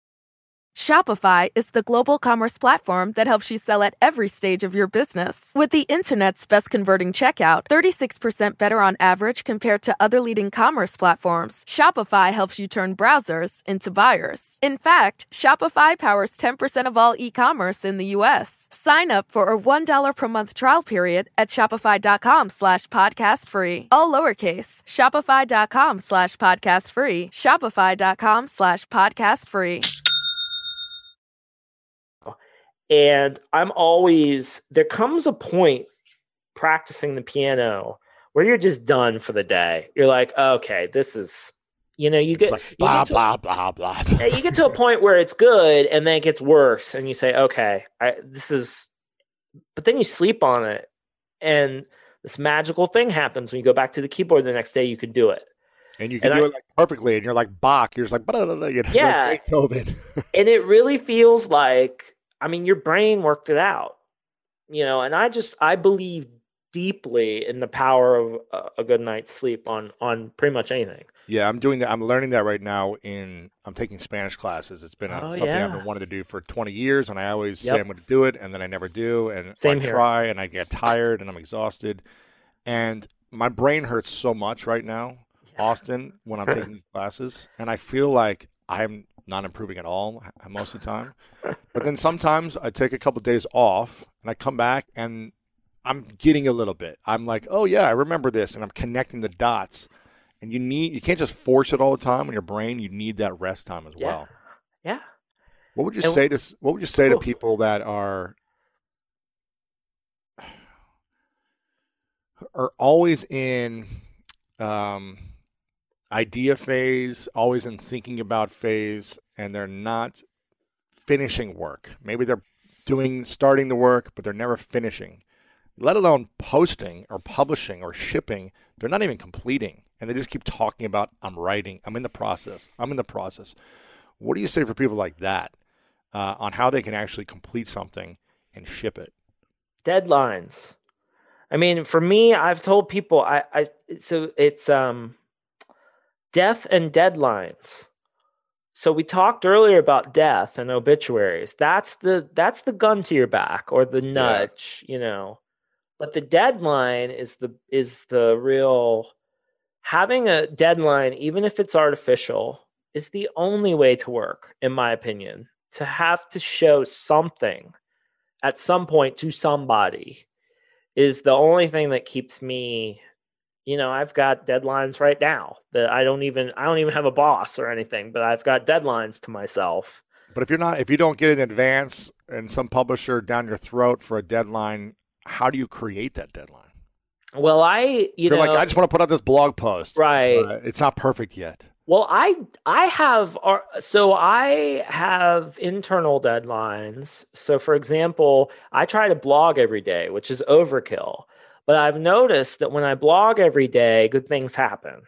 Shopify is the global commerce platform that helps you sell at every stage of your business. With the internet's best converting checkout, 36% better on average compared to other leading commerce platforms, Shopify helps you turn browsers into buyers. In fact, Shopify powers 10% of all e-commerce in the U.S. Sign up for a $1 per month trial period at shopify.com/podcastfree. All lowercase, shopify.com/podcastfree, shopify.com/podcastfree. And there comes a point practicing the piano where you're just done for the day. You're like, okay, this is, you get blah, blah. You get to a point where it's good and then it gets worse. And you say, okay, this is But then you sleep on it, and this magical thing happens when you go back to the keyboard the next day. You can do it, and you can do it like perfectly, and you're like Bach. You're just like, blah, blah, blah, you know, yeah, like Beethoven. And it really feels like, I mean, your brain worked it out, you know. And I believe deeply in the power of a good night's sleep on pretty much anything. Yeah, I'm doing that. I'm learning that right now. I'm taking Spanish classes. It's been something I've been wanting to do for 20 years, and I always say I'm going to do it, and then I never do, and I try, and I get tired, and I'm exhausted, and my brain hurts so much right now, Austin, when I'm taking these classes, and I feel like I'm not improving at all most of the time. But then sometimes I take a couple of days off, and I come back, and I'm getting a little bit. I'm like, oh yeah, I remember this, and I'm connecting the dots. And you can't just force it all the time in your brain. You need that rest time as well. Yeah. What would you say to people that are always in idea phase, always in thinking about phase, and they're not finishing work? Maybe they're starting the work, but they're never finishing, let alone posting or publishing or shipping. They're not even completing. And they just keep talking about, I'm writing, I'm in the process. What do you say for people like that on how they can actually complete something and ship it? Deadlines. I mean, for me, I've told people, so it's death and deadlines. So we talked earlier about death and obituaries. That's the gun to your back, or the nudge, you know. But the deadline is the real. Having a deadline, even if it's artificial, is the only way to work, in my opinion. To have to show something at some point to somebody is the only thing that keeps me, you know. I've got deadlines right now that I don't even have a boss or anything, but I've got deadlines to myself. But if you don't get an advance and some publisher down your throat for a deadline, how do you create that deadline? Well, I just want to put out this blog post. Right. It's not perfect yet. Well, I have internal deadlines. So, for example, I try to blog every day, which is overkill. But I've noticed that when I blog every day, good things happen.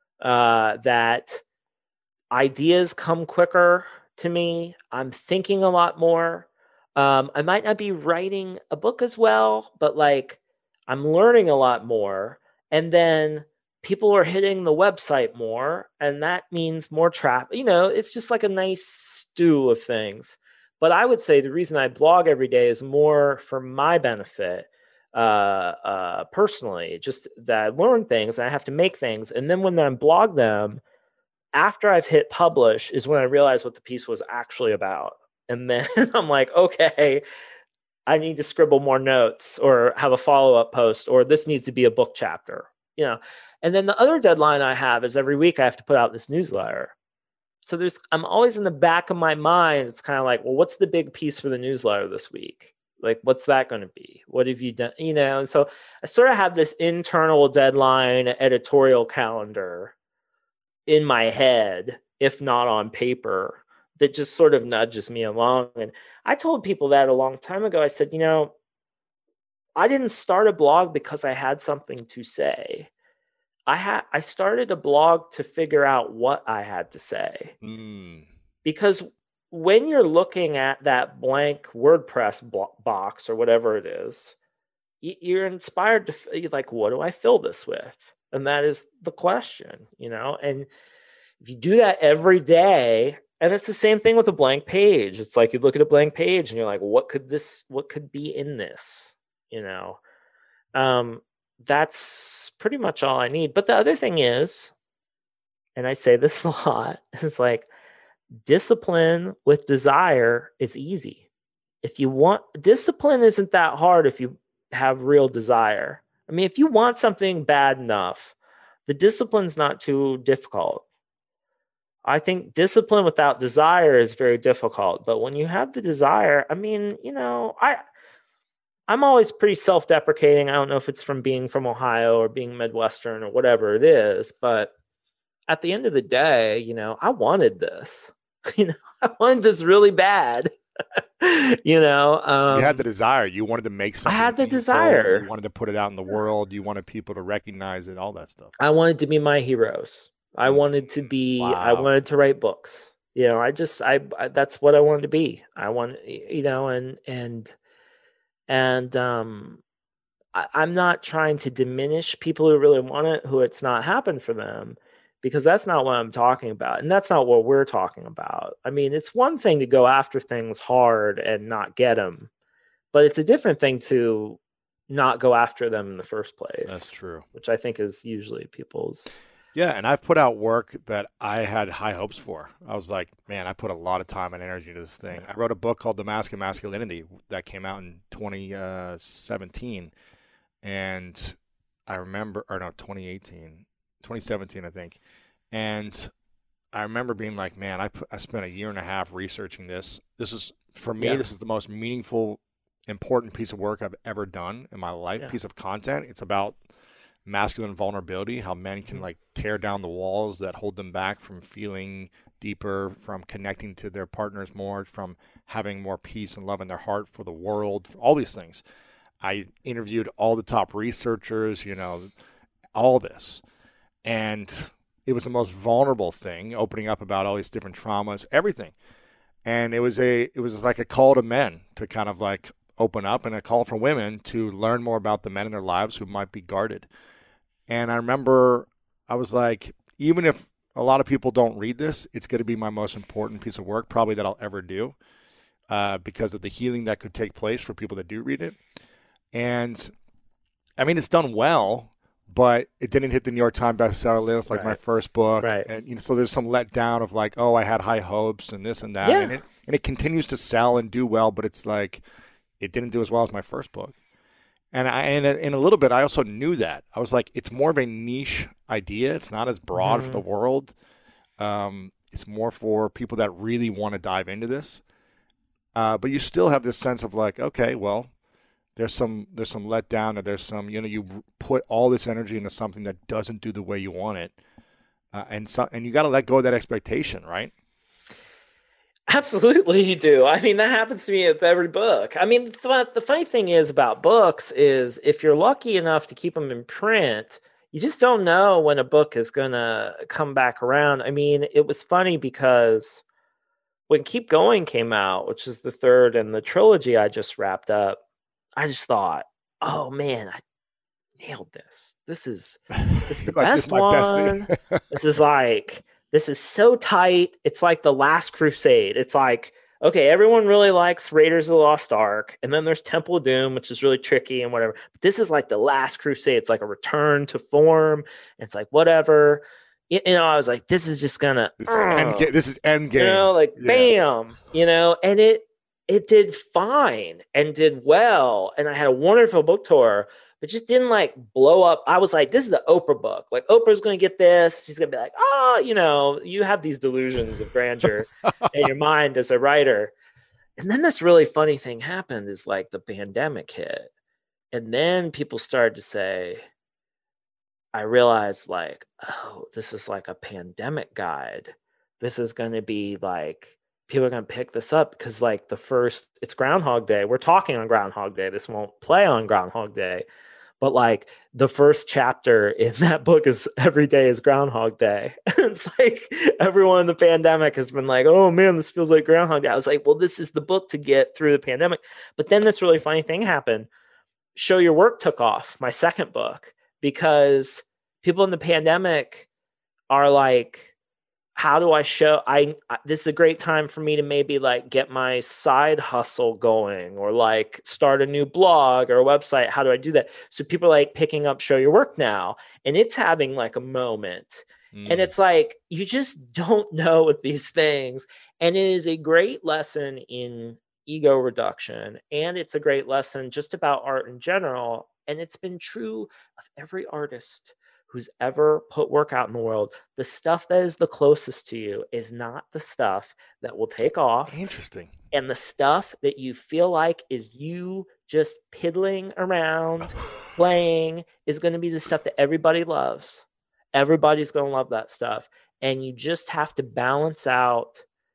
That ideas come quicker to me. I'm thinking a lot more. I might not be writing a book as well, but like, I'm learning a lot more, and then people are hitting the website more, and that means more traffic. You know, it's just like a nice stew of things. But I would say the reason I blog every day is more for my benefit, personally, just that I learn things and I have to make things. And then when I blog them, after I've hit publish is when I realize what the piece was actually about. And then I'm like, okay, I need to scribble more notes or have a follow-up post, or this needs to be a book chapter, you know. And then the other deadline I have is every week I have to put out this newsletter. So I'm always in the back of my mind. It's kind of like, well, what's the big piece for the newsletter this week? Like, what's that going to be? What have you done? You know, and so I sort of have this internal deadline editorial calendar in my head, if not on paper, that just sort of nudges me along. And I told people that a long time ago. I said, you know, I didn't start a blog because I had something to say. I started a blog to figure out what I had to say. Because when you're looking at that blank WordPress box or whatever it is, you're inspired to like, what do I fill this with? And that is the question, you know. And if you do that every day, and it's the same thing with a blank page. It's like you look at a blank page and you're like, what could be in this? You know, that's pretty much all I need. But the other thing is, and I say this a lot, is like, discipline with desire is easy. If you want, discipline isn't that hard if you have real desire. I mean, if you want something bad enough, the discipline's not too difficult. I think discipline without desire is very difficult. But when you have the desire, I mean, you know, I'm always pretty self-deprecating. I don't know if it's from being from Ohio or being Midwestern or whatever it is, but at the end of the day, you know, I wanted this. You know, I wanted this really bad. You know, you had the desire. You wanted to make something. I had the meaningful. desire. You wanted to put it out in the world. You wanted people to recognize it, all that stuff. I wanted to be my heroes. I wanted to be, I Wow. wanted to write books. You know, that's what I wanted to be. I want, you know, I'm not trying to diminish people who really want it, who it's not happened for them, because that's not what I'm talking about. And that's not what we're talking about. I mean, it's one thing to go after things hard and not get them, but it's a different thing to not go after them in the first place. That's true. Which I think is usually people's. Yeah, and I've put out work that I had high hopes for. I was like, man, I put a lot of time and energy into this thing. I wrote a book called The Mask of Masculinity that came out in 2017. And I remember, 2017, I think. And I remember being like, man, I spent a year and a half researching this. This is, for me, This is the most meaningful, important piece of work I've ever done in my life, piece of content. It's about masculine vulnerability, how men can like tear down the walls that hold them back from feeling deeper, from connecting to their partners more, from having more peace and love in their heart for the world, all these things. I interviewed all the top researchers, you know, all this. And it was the most vulnerable thing, opening up about all these different traumas, everything. And it was like a call to men to kind of like open up, and a call for women to learn more about the men in their lives who might be guarded. And I remember I was like, even if a lot of people don't read this, it's going to be my most important piece of work probably that I'll ever do, because of the healing that could take place for people that do read it. And I mean, it's done well, but it didn't hit the New York Times bestseller list like my first book. Right. And you know, so there's some letdown of like, oh, I had high hopes and this and that. Yeah. And it continues to sell and do well, but it's like it didn't do as well as my first book. And in a little bit, I also knew that. I was like, it's more of a niche idea. It's not as broad for the world. It's more for people that really want to dive into this. But you still have this sense of like, okay, well, there's some letdown, or there's some, you know, you put all this energy into something that doesn't do the way you want it. And you got to let go of that expectation, right? Absolutely, you do. I mean, that happens to me with every book. I mean, the funny thing is about books is if you're lucky enough to keep them in print, you just don't know when a book is going to come back around. I mean, it was funny because when Keep Going came out, which is the third in the trilogy I just wrapped up, I just thought, oh man, I nailed this. This is the Like, best this is my one. best thing. This is so tight. It's like The Last Crusade. It's like, okay, everyone really likes Raiders of the Lost Ark. And then there's Temple of Doom, which is really tricky and whatever. But this is like The Last Crusade. It's like a return to form. It's like, whatever. You know, I was like, this is just gonna. This is end game. You know, like, bam. You know, and it did fine and did well. And I had a wonderful book tour. But just didn't like blow up. I was like, this is the Oprah book. Like, Oprah's going to get this. She's going to be like, oh, you know, you have these delusions of grandeur in your mind as a writer. And then this really funny thing happened is like the pandemic hit. And then people started to say, I realized like, oh, this is like a pandemic guide. This is going to be like, people are going to pick this up because like it's Groundhog Day. We're talking on Groundhog Day. This won't play on Groundhog Day. But like the first chapter in that book is every day is Groundhog Day. It's like everyone in the pandemic has been like, oh man, this feels like Groundhog Day. I was like, well, this is the book to get through the pandemic. But then this really funny thing happened. Show Your Work took off, my second book, because people in the pandemic are like, how do I show this is a great time for me to maybe like get my side hustle going or like start a new blog or a website. How do I do that? So people are like picking up Show Your Work now, and it's having like a moment. And it's like, you just don't know with these things. And it is a great lesson in ego reduction. And it's a great lesson just about art in general. And it's been true of every artist who's ever put work out in the world. The stuff that is the closest to you is not the stuff that will take off. Interesting. And the stuff that you feel like is you just piddling around, playing, is going to be the stuff that everybody loves. Everybody's going to love that stuff. And you just have to balance out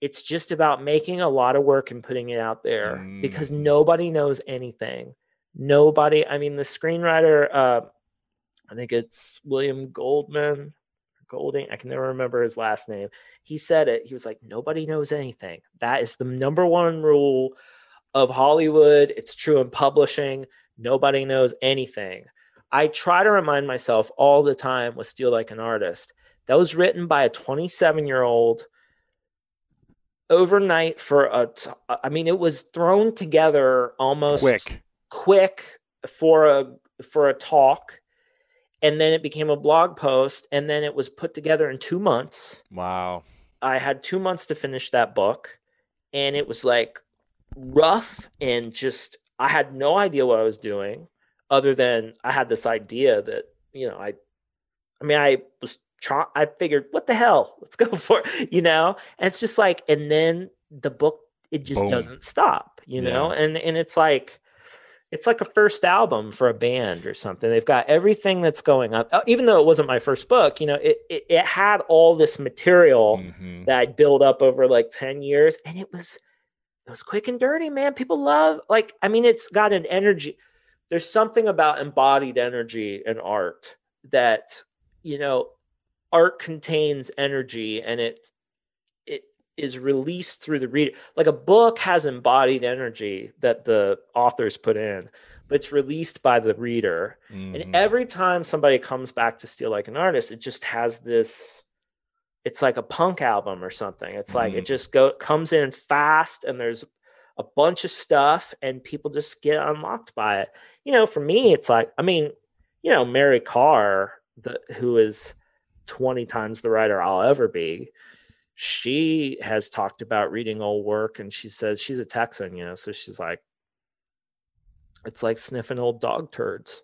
It's just about making a lot of work and putting it out there because nobody knows anything. Nobody. I mean, the screenwriter, I think it's William Golding. I can never remember his last name. He said it. He was like, nobody knows anything. That is the number one rule of Hollywood. It's true in publishing. Nobody knows anything. I try to remind myself all the time with Steal Like an Artist. That was written by a 27-year-old overnight it was thrown together almost quick for a talk. And then it became a blog post, and then it was put together in 2 months. Wow. I had 2 months to finish that book, and it was like rough and just, I had no idea what I was doing other than I had this idea that, I figured, what the hell, let's go for it, and it's just like, and then the book, it just doesn't stop, and it's like a first album for a band or something. They've got everything that's going up. Even though it wasn't my first book, it had all this material that I'd built up over like 10 years. And it was quick and dirty, man. People love, it's got an energy. There's something about embodied energy in art that, art contains energy and it is released through the reader. Like a book has embodied energy that the authors put in, but it's released by the reader. And every time somebody comes back to Steal Like an Artist, it just has this, it's like a punk album or something. It's like, it just comes in fast and there's a bunch of stuff and people just get unlocked by it. For me, it's like, Mary Carr, who is 20 times the writer I'll ever be, she has talked about reading old work, and she says she's a Texan, so she's like, it's like sniffing old dog turds.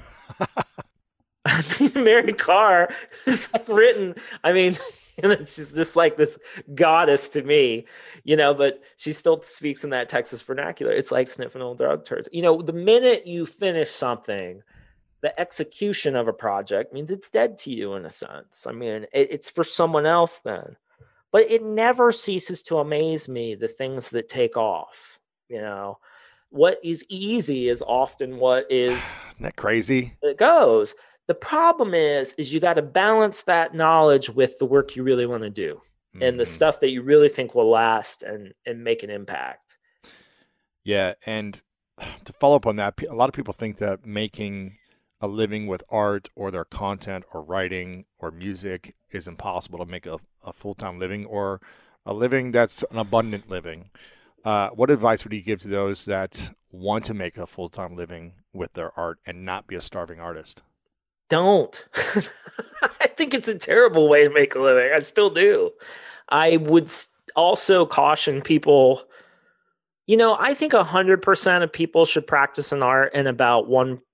Mary Carr is like written, she's just like this goddess to me, but she still speaks in that Texas vernacular. It's like sniffing old dog turds. The minute you finish something, the execution of a project means it's dead to you in a sense. It's for someone else then. But it never ceases to amaze me, the things that take off. What is easy is often what is... Isn't that crazy? It goes. The problem is you got to balance that knowledge with the work you really want to do and the stuff that you really think will last and make an impact. Yeah, and to follow up on that, a lot of people think that making a living with art or their content or writing or music is impossible to make a full-time living or a living that's an abundant living. What advice would you give to those that want to make a full-time living with their art and not be a starving artist? Don't. I think it's a terrible way to make a living. I still do. I would also caution people, I think 100% of people should practice an art and about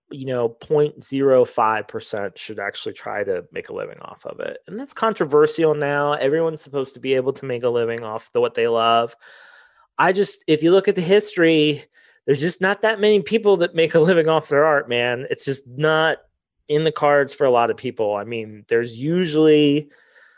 0.05% should actually try to make a living off of it. And that's controversial now. Everyone's supposed to be able to make a living off what they love. If you look at the history, there's just not that many people that make a living off their art, man. It's just not in the cards for a lot of people. There's usually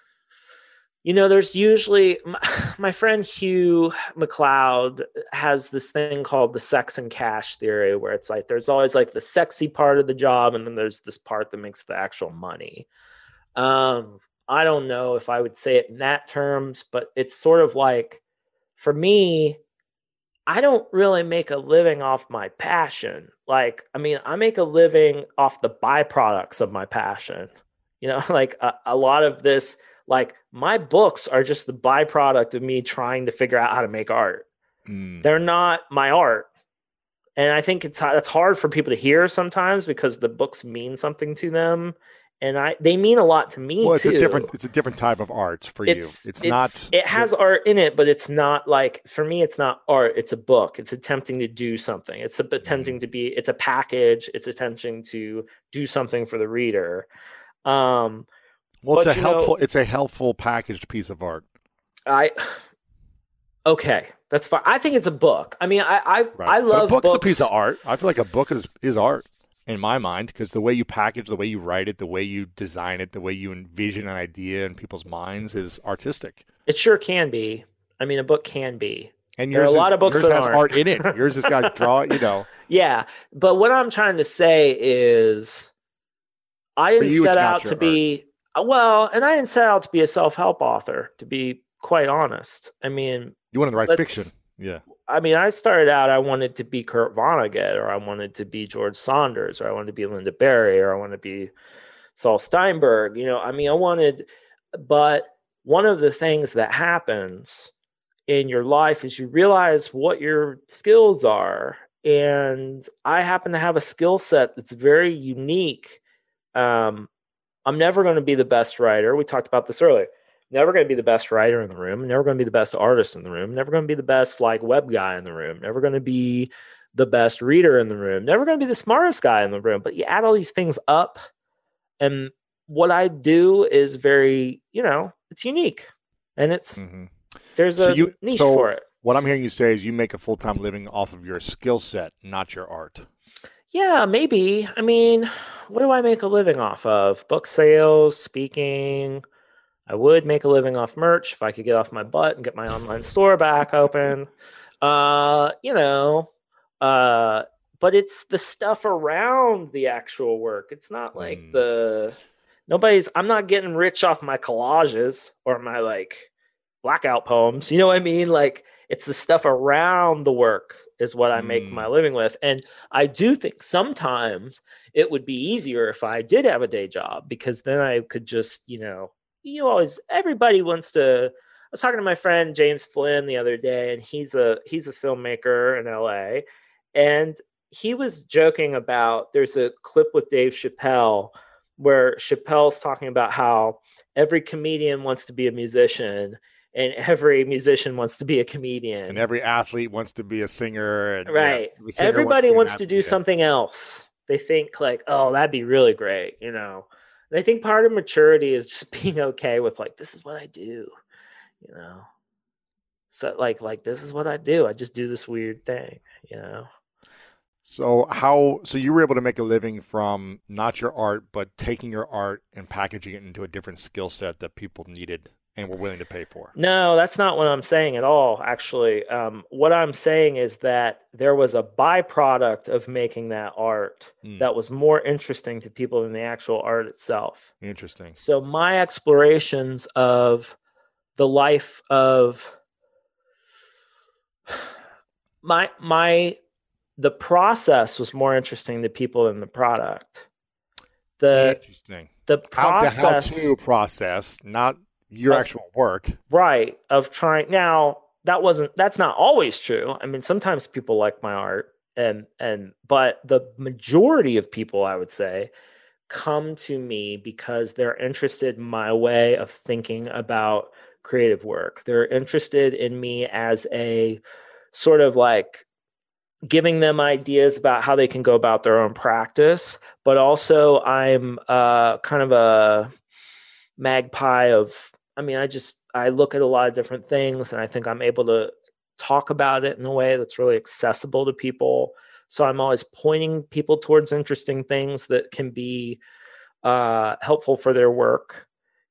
my friend Hugh McLeod has this thing called the sex and cash theory, where it's like there's always like the sexy part of the job and then there's this part that makes the actual money. I don't know if I would say it in that terms, but it's sort of like, for me, I don't really make a living off my passion. I make a living off the byproducts of my passion. A lot of this, my books are just the byproduct of me trying to figure out how to make art. They're not my art. And I think that's hard for people to hear sometimes because the books mean something to them. And they mean a lot to me, too. It's a different type of art for you. It has art in it, but it's not for me, it's not art. It's a book. It's attempting to do something. It's a package. It's attempting to do something for the reader. It's a helpful packaged piece of art. Okay, that's fine. I think it's a book. I love books. Books. A piece of art. I feel like a book is art in my mind, because the way you package, the way you write it, the way you design it, the way you envision an idea in people's minds is artistic. It sure can be. I mean, a book can be. And there are a lot of books yours that has aren't. art in it. Yours has got draw, Yeah, but what I'm trying to say is, I didn't set out to be and I didn't set out to be a self-help author. To be quite honest, I mean, you wanted to write fiction. Yeah. I mean, I started out, I wanted to be Kurt Vonnegut, or I wanted to be George Saunders, or I wanted to be Linda Berry, or I wanted to be Saul Steinberg. I mean, but one of the things that happens in your life is you realize what your skills are. And I happen to have a skill set that's very unique. I'm never going to be the best writer. We talked about this earlier. Never going to be the best writer in the room. Never going to be the best artist in the room. Never going to be the best web guy in the room. Never going to be the best reader in the room. Never going to be the smartest guy in the room. But you add all these things up, and what I do is very, it's unique, and it's there's a niche for it. What I'm hearing you say is you make a full-time living off of your skill set, not your art. Yeah, maybe. I mean, what do I make a living off of? Book sales, speaking. I would make a living off merch if I could get off my butt and get my online store back open. But it's the stuff around the actual work. It's not like I'm not getting rich off my collages or my blackout poems. You know what I mean? It's the stuff around the work is what I make my living with. And I do think sometimes it would be easier if I did have a day job, because then I could just, everybody wants to. I was talking to my friend James Flynn the other day, and he's a filmmaker in LA, and he was joking about, there's a clip with Dave Chappelle where Chappelle's talking about how every comedian wants to be a musician, and every musician wants to be a comedian, and every athlete wants to be a singer, and right. Everybody wants to do something else. They think oh, that'd be really great, And I think part of maturity is just being okay with this is what I do, So this is what I do. I just do this weird thing, So you were able to make a living from not your art, but taking your art and packaging it into a different skill set that people needed and were willing to pay for. No, that's not what I'm saying at all, actually. What I'm saying is that there was a byproduct of making that art that was more interesting to people than the actual art itself. Interesting. So my explorations of the life of the process was more interesting to people than the product. Interesting. The process, the how-to process, not your actual work, right? Of trying. Now that's not always true. I mean, sometimes people like my art, but the majority of people, I would say, come to me because they're interested in my way of thinking about creative work. They're interested in me as a sort of giving them ideas about how they can go about their own practice, but also I'm kind of a magpie of, I look at a lot of different things, and I think I'm able to talk about it in a way that's really accessible to people. So I'm always pointing people towards interesting things that can be helpful for their work,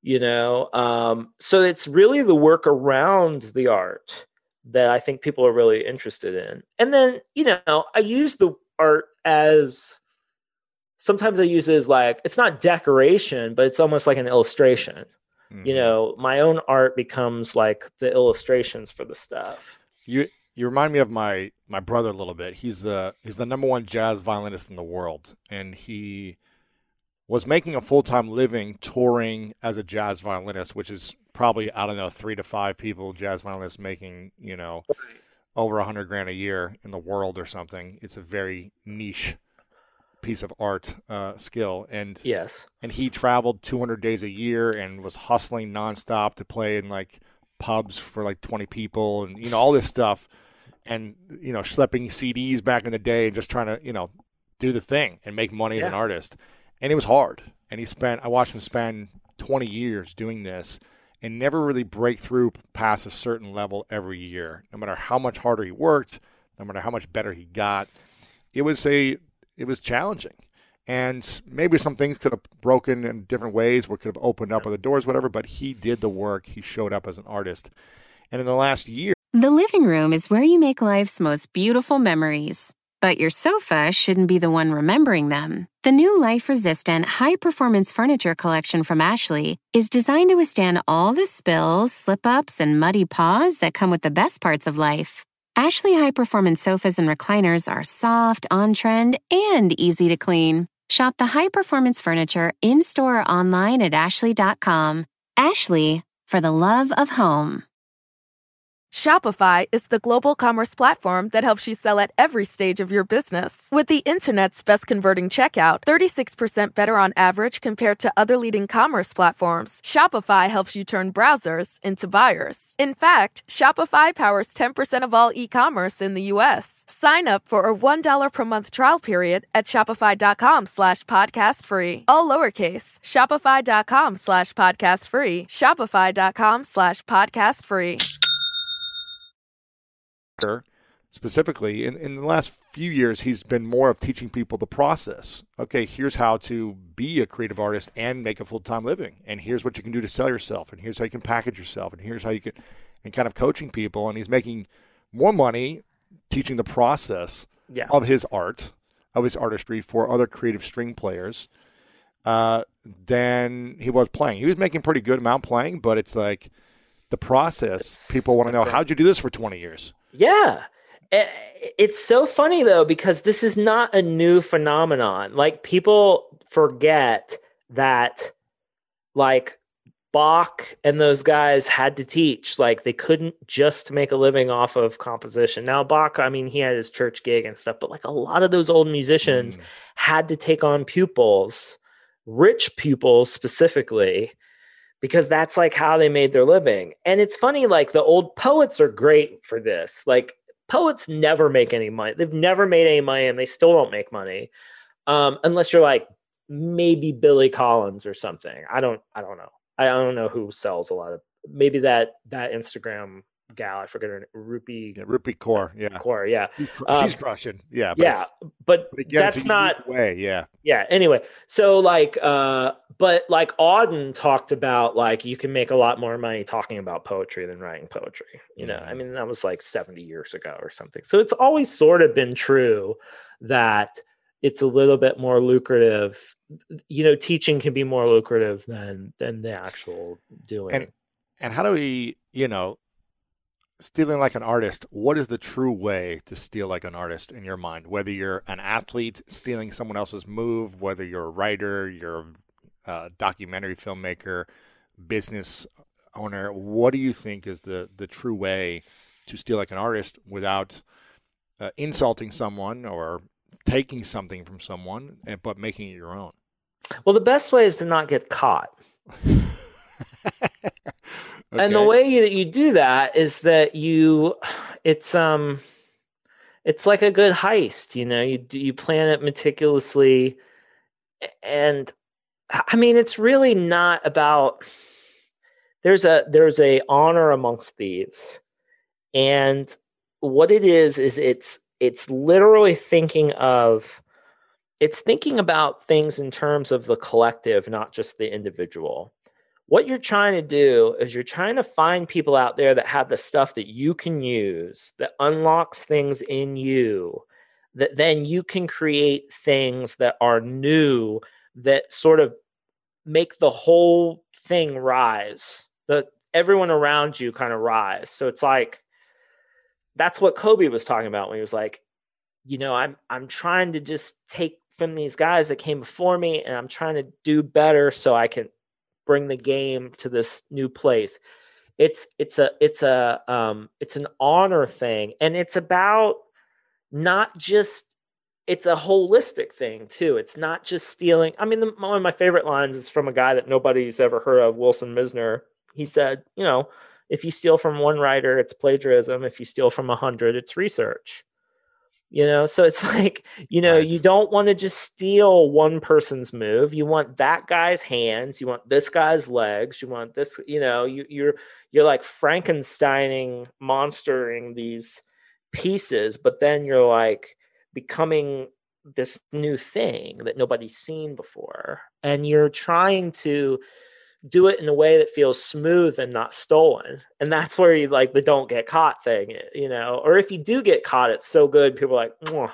So it's really the work around the art that I think people are really interested in. And then, I use the art sometimes I use it as it's not decoration, but it's almost like an illustration. Mm-hmm. My own art becomes the illustrations for the stuff. You remind me of my brother a little bit. He's the number one jazz violinist in the world, and he was making a full-time living touring as a jazz violinist, which is probably, 3 to 5 people, jazz violinists making, over $100,000 a year in the world or something. It's a very niche piece of art skill. And yes. And he traveled 200 days a year and was hustling nonstop to play in pubs for 20 people and, all this stuff. And, schlepping CDs back in the day and just trying to, do the thing and make money as an artist. And it was hard. And I watched him spend 20 years doing this and never really break through past a certain level every year. No matter how much harder he worked, no matter how much better he got, it was challenging. And maybe some things could have broken in different ways, or could have opened up other doors, whatever, but he did the work. He showed up as an artist. And in the last year, The living room is where you make life's most beautiful memories. But your sofa shouldn't be the one remembering them. The new life-resistant, high-performance furniture collection from Ashley is designed to withstand all the spills, slip-ups, and muddy paws that come with the best parts of life. Ashley high-performance sofas and recliners are soft, on-trend, and easy to clean. Shop the high-performance furniture in-store or online at ashley.com. Ashley, for the love of home. Shopify is the global commerce platform that helps you sell at every stage of your business. With the internet's best converting checkout, 36% better on average compared to other leading commerce platforms, Shopify helps you turn browsers into buyers. In fact, Shopify powers 10% of all e-commerce in the U.S. Sign up for a $1 per month trial period at shopify.com/podcast free. All lowercase, shopify.com/podcast free. Shopify.com/podcast free. Specifically, in the last few years, he's been more of teaching people the process. Okay, here's how to be a creative artist and make a full-time living. And here's what you can do to sell yourself. And here's how you can package yourself. And here's how you can, and kind of coaching people. And he's making more money teaching the process of his art, of his artistry for other creative string players than he was playing. He was making pretty good amount playing, but it's like the process. People want to know, how'd you do this for 20 years? Yeah. It's so funny, though, because this is not a new phenomenon. Like, people forget that, like, Bach and those guys had to teach. Like, they couldn't just make a living off of composition. Now, Bach, I mean, he had his church gig and stuff, but, like, a lot of those old musicians had to take on pupils, rich pupils specifically, because that's like how they made their living. And it's funny, like, the old poets are great for this. Like, poets never make any money. They've never made any money, and they still don't make money. Unless you're like maybe Billy Collins or something. I don't know. I don't know who sells a lot of, maybe that Instagram gal, I forget her name, Rupi Kaur. Yeah. Kaur, yeah. She's crushing. Yeah. But that's not way. Yeah. Yeah. Anyway, so like, but like Auden talked about, like, you can make a lot more money talking about poetry than writing poetry. You know, I mean, that was like 70 years ago or something. So it's always sort of been true that it's a little bit more lucrative. You know, teaching can be more lucrative than the actual doing. And how do we, stealing like an artist, what is the true way to steal like an artist in your mind? Whether you're an athlete stealing someone else's move, whether you're a writer, you're a documentary filmmaker, business owner, what do you think is the true way to steal like an artist without insulting someone or taking something from someone, but making it your own? Well, the best way is to not get caught. Okay. And the way that you do that is that it's like a good heist, you plan it meticulously. And I mean, it's really not about, there's a honor amongst thieves. And what it is it's literally thinking about things in terms of the collective, not just the individual. What you're trying to do is you're trying to find people out there that have the stuff that you can use, that unlocks things in you, that then you can create things that are new, that sort of make the whole thing rise, that everyone around you kind of rise. So it's like, that's what Kobe was talking about when he was like, I'm trying to just take from these guys that came before me, and I'm trying to do better so I can bring the game to this new place. It's an honor thing, and it's about not just, it's a holistic thing too. It's not just stealing. I mean, one of my favorite lines is from a guy that nobody's ever heard of, Wilson Misner. He said, if you steal from one writer, it's plagiarism. If you steal from 100, it's research. So it's like, Right. You don't want to just steal one person's move. You want that guy's hands. You want this guy's legs. You want this, you're like Frankensteining, monstering these pieces, but then you're like becoming this new thing that nobody's seen before. And you're trying to do it in a way that feels smooth and not stolen. And that's where you like the don't get caught thing, or if you do get caught, it's so good. People are like,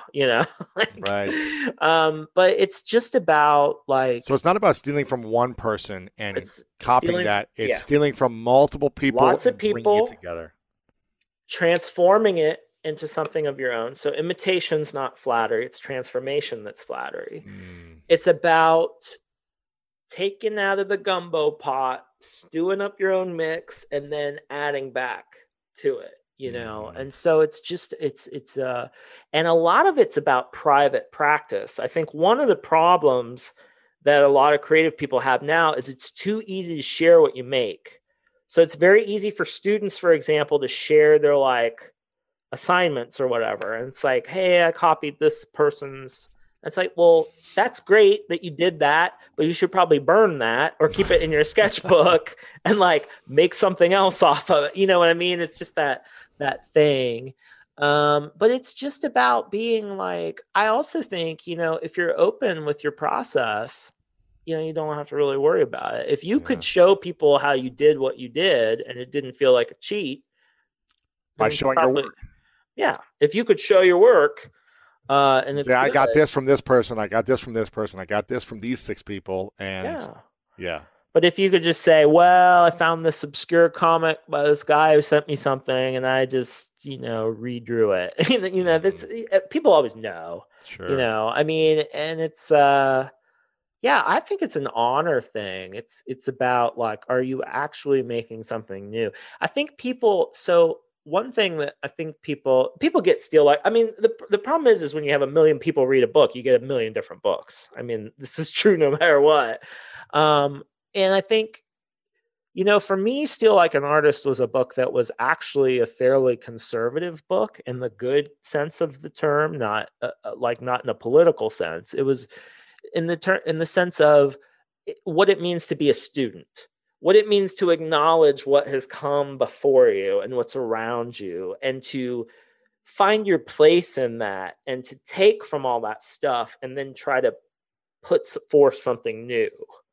Right. But it's just about like, so it's not about stealing from one person and it's copying that. It's stealing from multiple people. Lots of people bringing it together. Transforming it into something of your own. So imitation's not flattery. It's transformation that's flattery. It's about taking out of the gumbo pot, stewing up your own mix, and then adding back to it, And so it's just, and a lot of it's about private practice. I think one of the problems that a lot of creative people have now is it's too easy to share what you make. So it's very easy for students, for example, to share their like assignments or whatever. And it's like, hey, I copied this person's. It's like, well, that's great that you did that, but you should probably burn that or keep it in your sketchbook and like make something else off of it. You know what I mean? It's just that thing. But it's just about being like, I also think, if you're open with your process, you don't have to really worry about it. If you could show people how you did what you did and it didn't feel like a cheat. By showing your work. Yeah. If you could show your work, and it's I got this from this person. I got this from this person. I got this from these 6 people. And yeah. But if you could just say, well, I found this obscure comic by this guy who sent me something and I just, redrew it. That's people always know, Sure. I mean, and it's, I think it's an honor thing. It's about like, are you actually making something new? I think one thing that I think people get the problem is when you have 1 million people read a book, you get 1 million different books. I mean, this is true no matter what. And I think, for me, Steal Like an Artist was a book that was actually a fairly conservative book in the good sense of the term, not in a political sense. It was in the sense of what it means to be a student. What it means to acknowledge what has come before you and what's around you, and to find your place in that, and to take from all that stuff and then try to put forth something new.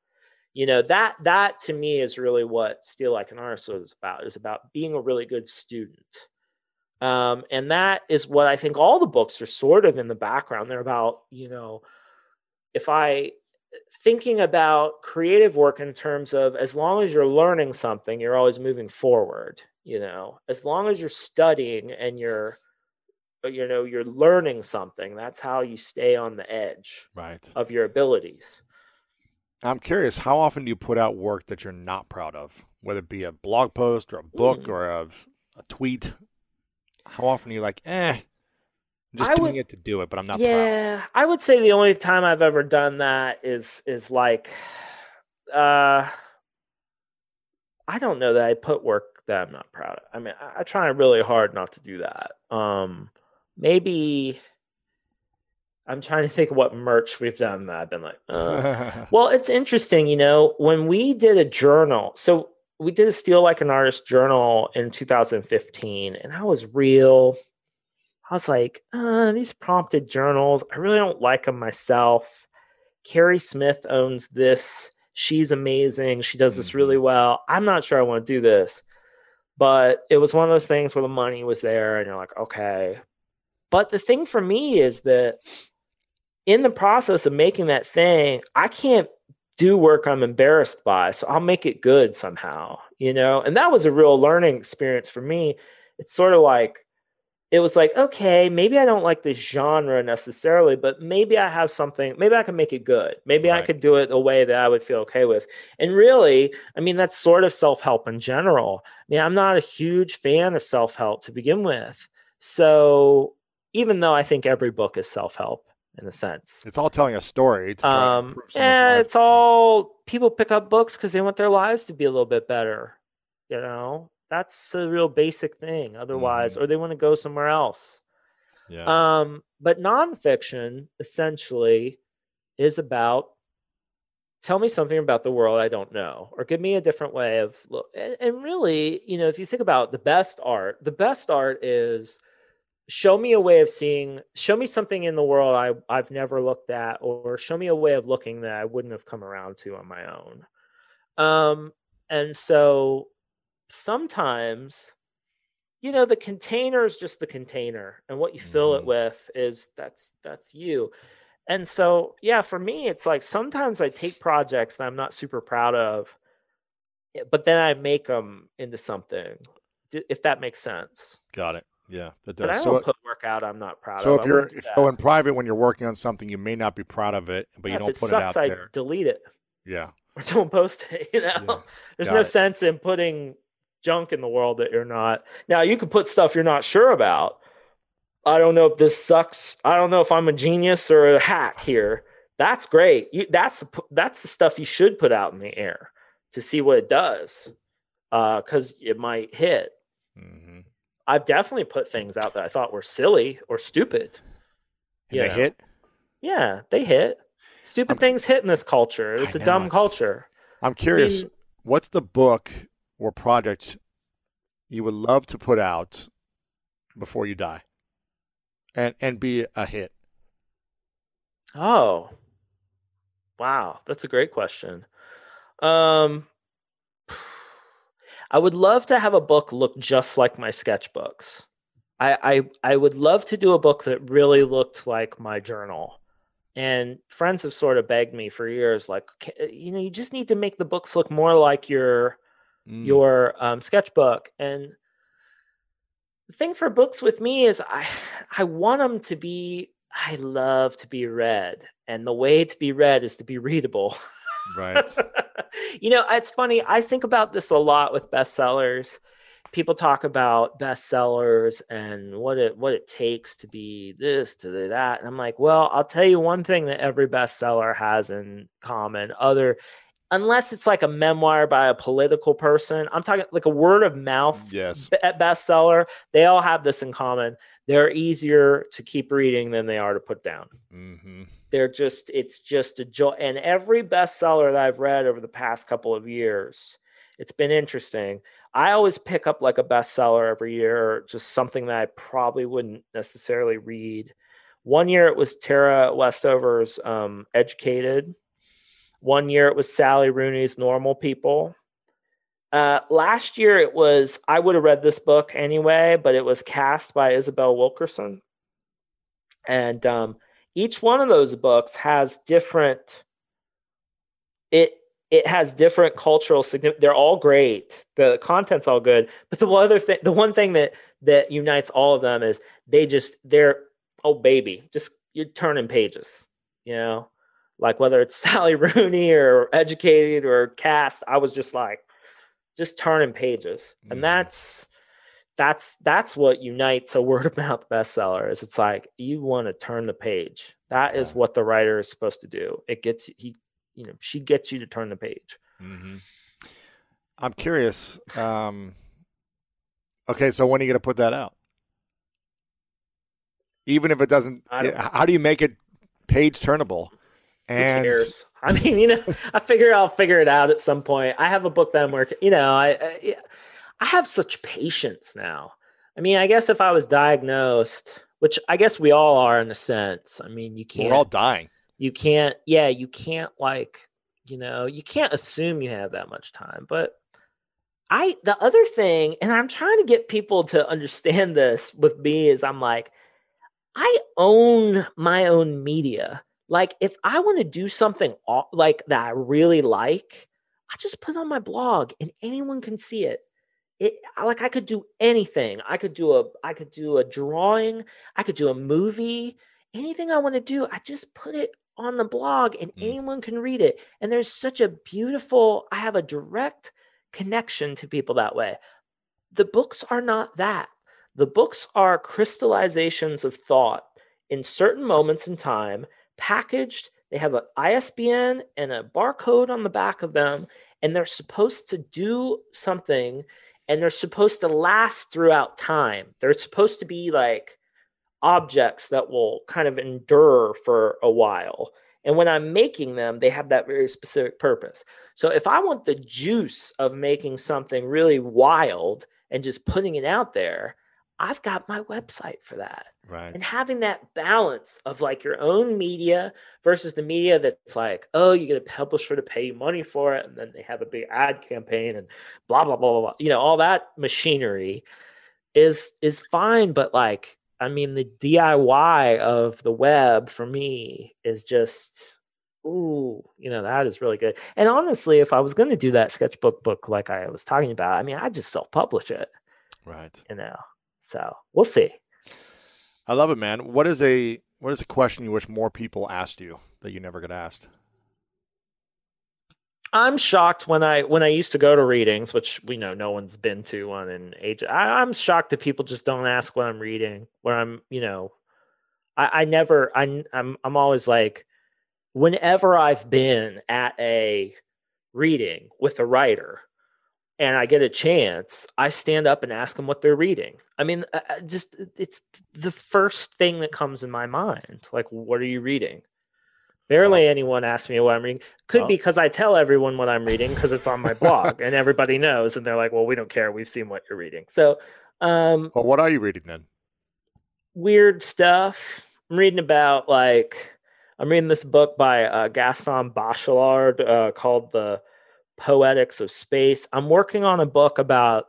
That to me is really what Steal Like an Artist is about. It's about being a really good student. And that is what I think all the books are sort of in the background. They're about, thinking about creative work in terms of, as long as you're learning something, you're always moving forward. As long as you're studying and you're learning something, that's how you stay on the edge of your abilities. I'm curious, how often do you put out work that you're not proud of, whether it be a blog post or a book or a tweet? How often are you like, just doing it to do it, but I'm not proud? Yeah, I would say the only time I've ever done that is like, I don't know that I put work that I'm not proud of. I mean, I try really hard not to do that. Maybe I'm trying to think of what merch we've done that I've been like, well, it's interesting, when we did a journal. So we did a Steal Like an Artist journal in 2015, and I was like, these prompted journals, I really don't like them myself. Carrie Smith owns this. She's amazing. She does this really well. I'm not sure I want to do this. But it was one of those things where the money was there and you're like, okay. But the thing for me is that in the process of making that thing, I can't do work I'm embarrassed by. So I'll make it good somehow, And that was a real learning experience for me. It's sort of like, it was like, okay, maybe I don't like this genre necessarily, but maybe I have something, maybe I can make it good. Maybe I could do it the way that I would feel okay with. And really, I mean, that's sort of self-help in general. I mean, I'm not a huge fan of self-help to begin with. So even though I think every book is self-help in a sense. It's all telling a story. To try to improve someone's life. It's all, people pick up books because they want their lives to be a little bit better, That's a real basic thing. Otherwise, or they want to go somewhere else. Yeah. But nonfiction essentially is about, tell me something about the world I don't know, or give me a different way of look. And really, if you think about the best art is show me a way of seeing, show me something in the world I've never looked at, or show me a way of looking that I wouldn't have come around to on my own. And so sometimes, the container is just the container, and what you fill it with is that's you. And so, yeah, for me, it's like sometimes I take projects that I'm not super proud of, but then I make them into something, if that makes sense. Got it. Yeah, that But I does. don't put work out I'm not proud So of. so in private, when you're working on something, you may not be proud of it, but you don't put it out I there. Delete it. Yeah. Or don't post it. Yeah. There's no sense in putting junk in the world that you're not. Now you can put stuff you're not sure about. I don't know if this sucks. I don't know if I'm a genius or a hack here. That's great. That's the stuff you should put out in the air to see what it does, because it might hit. Mm-hmm. I've definitely put things out that I thought were silly or stupid. And they hit? Yeah, they hit. Stupid things hit in this culture. It's a dumb culture. I'm curious, what's the book or project you would love to put out before you die and be a hit? Oh, wow. That's a great question. I would love to have a book look just like my sketchbooks. I would love to do a book that really looked like my journal. And friends have sort of begged me for years, like, you just need to make the books look more like your sketchbook. And the thing for books with me is I want them to be, I love to be read. And the way to be read is to be readable. Right. It's funny. I think about this a lot with bestsellers. People talk about bestsellers and what it takes to be this, to be that. And I'm like, well, I'll tell you one thing that every bestseller has in common, unless it's like a memoir by a political person. I'm talking like a word of mouth bestseller. They all have this in common. They're easier to keep reading than they are to put down. Mm-hmm. It's just a joy. And every bestseller that I've read over the past couple of years, it's been interesting. I always pick up like a bestseller every year, or just something that I probably wouldn't necessarily read. One year it was Tara Westover's Educated. One year it was Sally Rooney's Normal People. Last year it was, I would have read this book anyway, but it was Cast by Isabel Wilkerson. And each one of those books has different, it has different cultural significance. They're all great. The content's all good. But the one thing that unites all of them is they're, oh baby, just you're turning pages, like whether it's Sally Rooney or Educated or Cast, I was just like, just turning pages. And that's what unites a word of mouth bestseller is it's like, you want to turn the page. That is what the writer is supposed to do. She gets you to turn the page. Mm-hmm. I'm curious. Okay, so when are you going to put that out? Even if it doesn't, how do you make it page turnable? And who cares? I mean, I figure I'll figure it out at some point. I have a book that I'm working, I have such patience now. I mean, I guess if I was diagnosed, which I guess we all are in a sense. I mean, we're all dying. You can't you can't you can't assume you have that much time. But the other thing, and I'm trying to get people to understand this with me, is I'm like, I own my own media. Like if I want to do something like that I really like, I just put it on my blog and anyone can see it. I could do anything. I could do a drawing. I could do a movie. Anything I want to do, I just put it on the blog and anyone can read it. And there's such a I have a direct connection to people that way. The books are not that. The books are crystallizations of thought in certain moments in time, packaged. They have an ISBN and a barcode on the back of them, and they're supposed to do something, and they're supposed to last throughout time. They're supposed to be like objects that will kind of endure for a while. And when I'm making them, they have that very specific purpose. So if I want the juice of making something really wild and just putting it out there, I've got my website for that. Right. And having that balance of like your own media versus the media that's like, oh, you get a publisher to pay you money for it, and then they have a big ad campaign and blah blah blah blah blah. You know, all that machinery is fine, but like, I mean, the DIY of the web for me is just, ooh, you know, that is really good. And honestly, if I was going to do that sketchbook book like I was talking about, I mean, I'd just self-publish it. Right. You know. So we'll see. I love it, man. What is a question you wish more people asked you that you never got asked? I'm shocked when I used to go to readings, which we know no one's been to one in age. I'm shocked that people just don't ask what I'm reading. Where I'm, you know, I'm always like, whenever I've been at a reading with a writer and I get a chance, I stand up and ask them what they're reading. I mean, just it's the first thing that comes in my mind. Like, what are you reading? Barely anyone asks me what I'm reading. Could be because I tell everyone what I'm reading because it's on my blog and everybody knows. And they're like, well, we don't care. We've seen what you're reading. So, well, what are you reading then? Weird stuff. I'm reading this book by Gaston Bachelard called The Poetics of Space. I'm working on a book about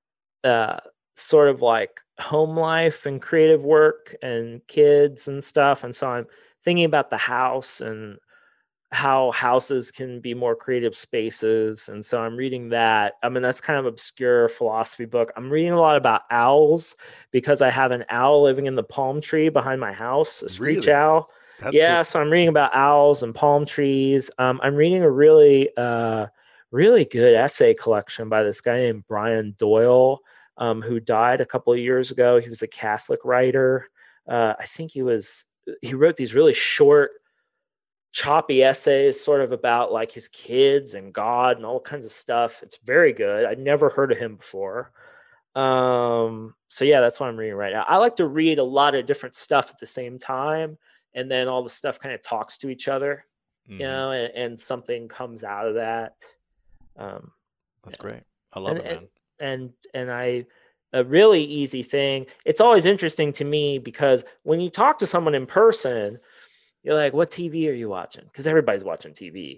sort of like home life and creative work and kids and stuff. And so I'm thinking about the house and how houses can be more creative spaces. And so I'm reading that. I mean, that's kind of obscure philosophy book. I'm reading a lot about owls because I have an owl living in the palm tree behind my house, a screech owl. That's cool. So I'm reading about owls and palm trees. I'm reading a really good essay collection by this guy named Brian Doyle, who died a couple of years ago. He was a Catholic writer. I think he wrote these really short, choppy essays sort of about like his kids and God and all kinds of stuff. It's very good. I'd never heard of him before. So yeah, that's what I'm reading right now. I like to read a lot of different stuff at the same time. And then all the stuff kind of talks to each other, you know, and something comes out of that. That's great. I love it, man. And a really easy thing. It's always interesting to me because when you talk to someone in person, you're like, what TV are you watching? Because everybody's watching TV.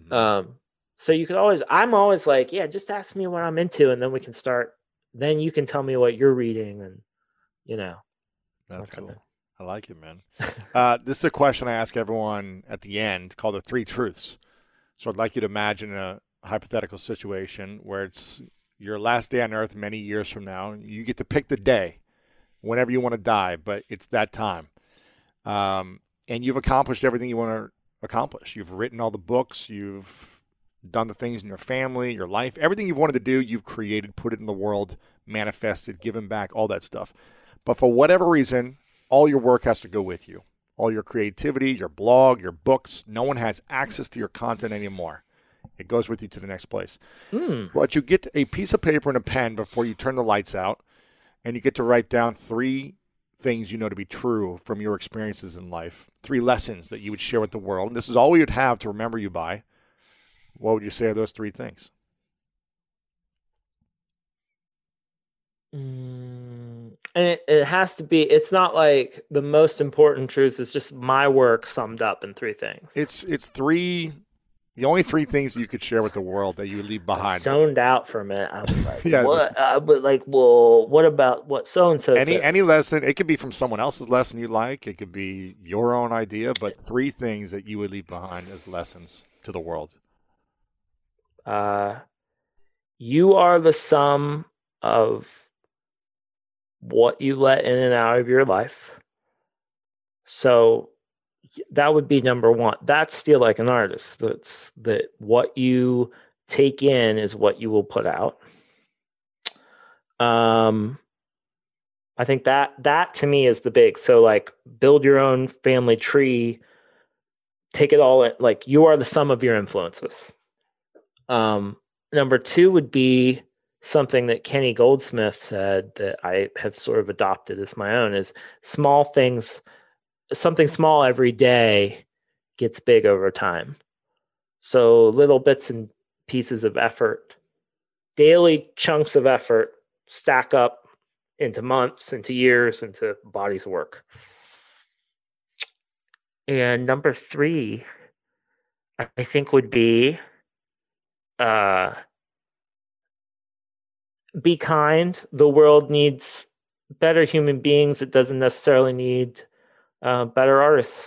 So I'm always like, yeah, just ask me what I'm into. And then we can start, then you can tell me what you're reading. And, you know. That's cool. I like it, man. This is a question I ask everyone at the end called the 3 truths. So I'd like you to imagine a hypothetical situation where it's your last day on earth many years from now. You get to pick the day whenever you want to die, but it's that time. And you've accomplished everything you want to accomplish. You've written all the books. You've done the things in your family, your life. Everything you've wanted to do, you've created, put it in the world, manifested, given back, all that stuff. But for whatever reason, all your work has to go with you. All your creativity, your blog, your books. No one has access to your content anymore. It goes with you to the next place. But you get a piece of paper and a pen before you turn the lights out, and you get to write down 3 things you know to be true from your experiences in life, 3 lessons that you would share with the world. And this is all we would have to remember you by. What would you say are those 3 things? And it has to be, it's not like the most important truths. It's just my work summed up in 3 things. It's 3, the only 3 things you could share with the world that you would leave behind. I zoned out for a minute. I was like, what? But like, well, what about what so-and-so said? Any lesson, it could be from someone else's lesson you like. It could be your own idea, but 3 things that you would leave behind as lessons to the world. You are the sum of what you let in and out of your life. So that would be number 1. That's Steal Like an Artist. That's that what you take in is what you will put out. I think that to me is the big. So like build your own family tree, take it all in, like you are the sum of your influences. Number 2 would be something that Kenny Goldsmith said that I have sort of adopted as my own is small things. Something small every day gets big over time. So little bits and pieces of effort, daily chunks of effort stack up into months, into years, into bodies of work. And number 3, I think would be be kind. The world needs better human beings. It doesn't necessarily need better artists.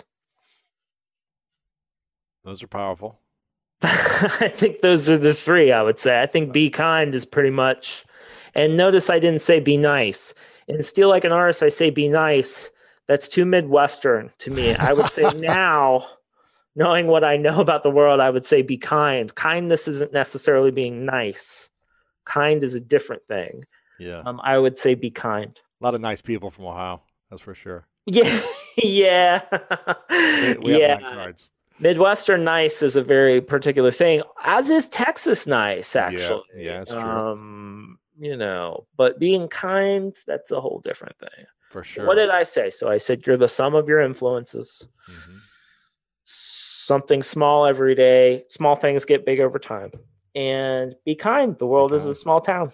Those are powerful. I think those are the 3, I would say. I think be kind is pretty much, and notice I didn't say be nice. In Steal Like an Artist, I say be nice. That's too Midwestern to me. I would say now, knowing what I know about the world, I would say be kind. Kindness isn't necessarily being nice. Kind is a different thing. Yeah. I would say be kind. A lot of nice people from Ohio, that's for sure. Yeah. Yeah. We have nice hearts. Midwestern nice is a very particular thing, as is Texas nice, actually. Yeah, that's true. But being kind, that's a whole different thing. For sure. What did I say? So I said you're the sum of your influences. Mm-hmm. Something small every day. Small things get big over time. And be kind. The world is a small town.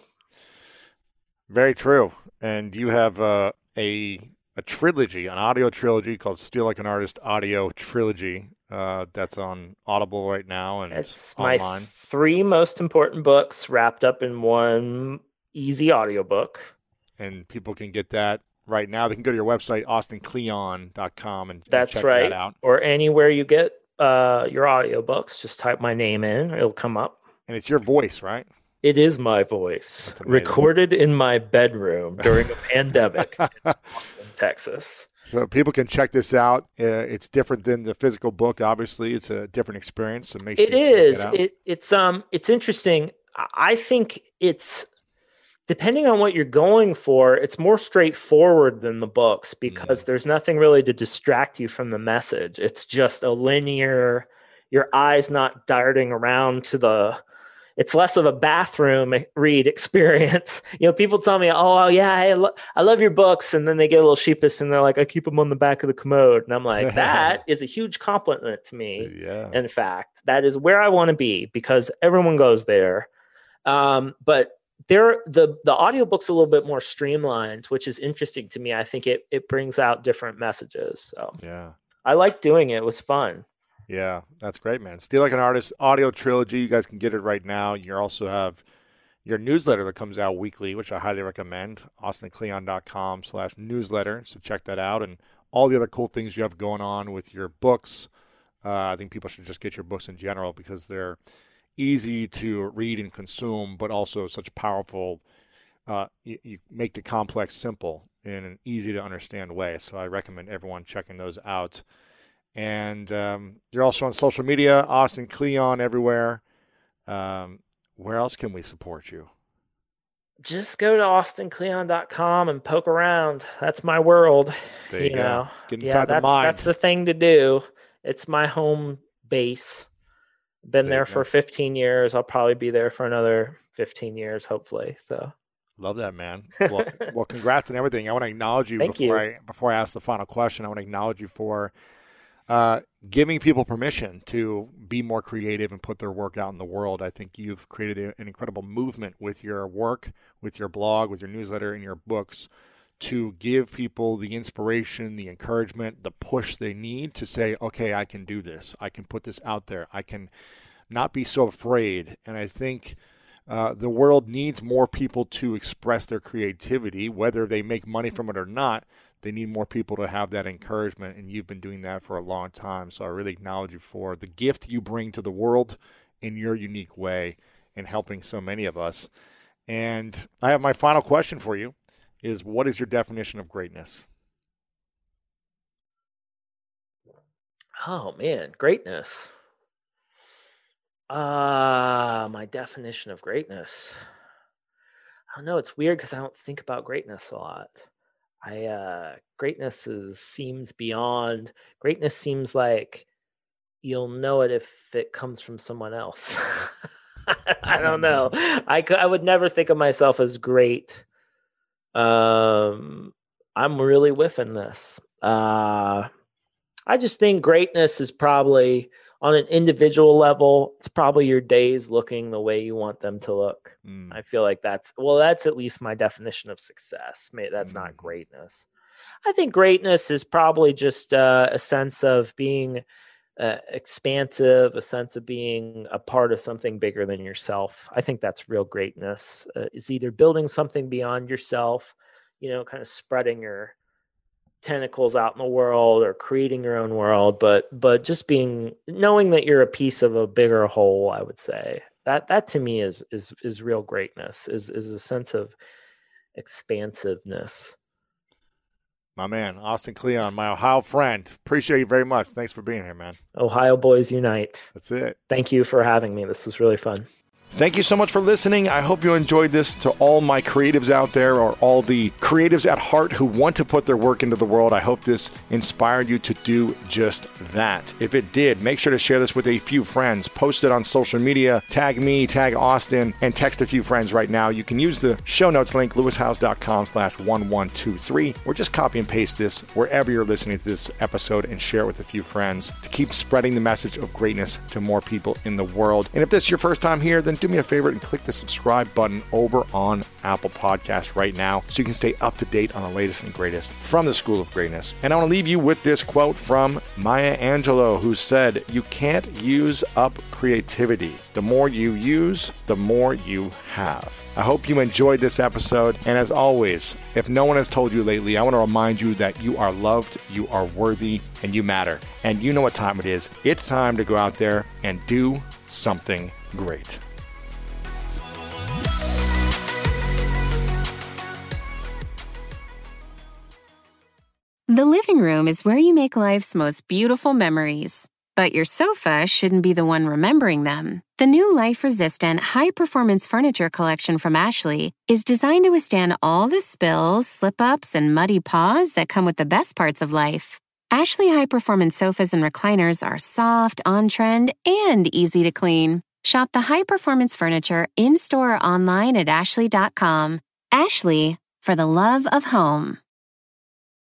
Very true. And you have a trilogy, an audio trilogy called Steal Like an Artist Audio Trilogy. That's on Audible right now, and it's online. My 3 most important books wrapped up in one easy audiobook. And people can get that right now. They can go to your website, austincleon.com, and that's check right. that out. Or anywhere you get your audiobooks, just type my name in, it'll come up. And it's your voice, right? It is my voice, recorded in my bedroom during a pandemic in Austin, Texas. So people can check this out. It's different than the physical book. Obviously, it's a different experience. So make sure it is. It's interesting. I think it's depending on what you're going for. It's more straightforward than the books because there's nothing really to distract you from the message. It's just a linear. Your eyes not darting around to the. It's less of a bathroom read experience. People tell me, "Oh, yeah, I love your books," and then they get a little sheepish and they're like, "I keep them on the back of the commode," and I'm like, "That is a huge compliment to me." Yeah. In fact, that is where I want to be because everyone goes there. But the audiobook's a little bit more streamlined, which is interesting to me. I think it brings out different messages. So yeah, I like doing it. It was fun. Yeah, that's great, man. Steal Like an Artist audio trilogy. You guys can get it right now. You also have your newsletter that comes out weekly, which I highly recommend, austincleon.com/newsletter. So check that out and all the other cool things you have going on with your books. I think people should just get your books in general because they're easy to read and consume, but also such powerful. You make the complex simple in an easy to understand way. So I recommend everyone checking those out. And you're also on social media, Austin Kleon everywhere. Where else can we support you? Just go to austincleon.com and poke around. That's my world. There you go. Get inside the mind. That's the thing to do. It's my home base. Been there for 15 years. I'll probably be there for another 15 years, hopefully. So. Love that, man. Well, congrats on everything. I want to acknowledge you before I ask the final question. I want to acknowledge you for giving people permission to be more creative and put their work out in the world. I think you've created an incredible movement with your work, with your blog, with your newsletter, and your books to give people the inspiration, the encouragement, the push they need to say, okay, I can do this. I can put this out there. I can not be so afraid. And I think the world needs more people to express their creativity, whether they make money from it or not. They need more people to have that encouragement, and you've been doing that for a long time. So I really acknowledge you for the gift you bring to the world in your unique way in helping so many of us. And I have my final question for you is, what is your definition of greatness? Oh, man, greatness. My definition of greatness. I don't know. It's weird because I don't think about greatness a lot. Greatness seems beyond. Greatness seems like you'll know it if it comes from someone else. I don't know. I would never think of myself as great. I'm really whiffing this. I just think greatness is probably on an individual level, it's probably your days looking the way you want them to look. I feel like that's at least my definition of success. Maybe that's not greatness. I think greatness is probably just a sense of being expansive, a sense of being a part of something bigger than yourself. I think that's real greatness, is either building something beyond yourself, kind of spreading your tentacles out in the world or creating your own world, but just knowing that you're a piece of a bigger whole. I would say that to me is real greatness, is a sense of expansiveness. My man, Austin Kleon, my Ohio friend. Appreciate you very much. Thanks for being here, man. Ohio boys unite. That's it. Thank you for having me. This was really fun. Thank you so much for listening. I hope you enjoyed this. To all my creatives out there, or all the creatives at heart who want to put their work into the world, I hope this inspired you to do just that. If it did, make sure to share this with a few friends. Post it on social media. Tag me, tag Austin, and text a few friends right now. You can use the show notes link, lewishowes.com/1123, or just copy and paste this wherever you're listening to this episode and share it with a few friends to keep spreading the message of greatness to more people in the world. And if this is your first time here, then do me a favor and click the subscribe button over on Apple Podcasts right now so you can stay up to date on the latest and greatest from the School of Greatness. And I want to leave you with this quote from Maya Angelou, who said, "You can't use up creativity. The more you use, the more you have." I hope you enjoyed this episode. And as always, if no one has told you lately, I want to remind you that you are loved, you are worthy, and you matter. And you know what time it is. It's time to go out there and do something great. The living room is where you make life's most beautiful memories. But your sofa shouldn't be the one remembering them. The new life-resistant, high-performance furniture collection from Ashley is designed to withstand all the spills, slip-ups, and muddy paws that come with the best parts of life. Ashley high-performance sofas and recliners are soft, on-trend, and easy to clean. Shop the high-performance furniture in-store or online at ashley.com. Ashley, for the love of home.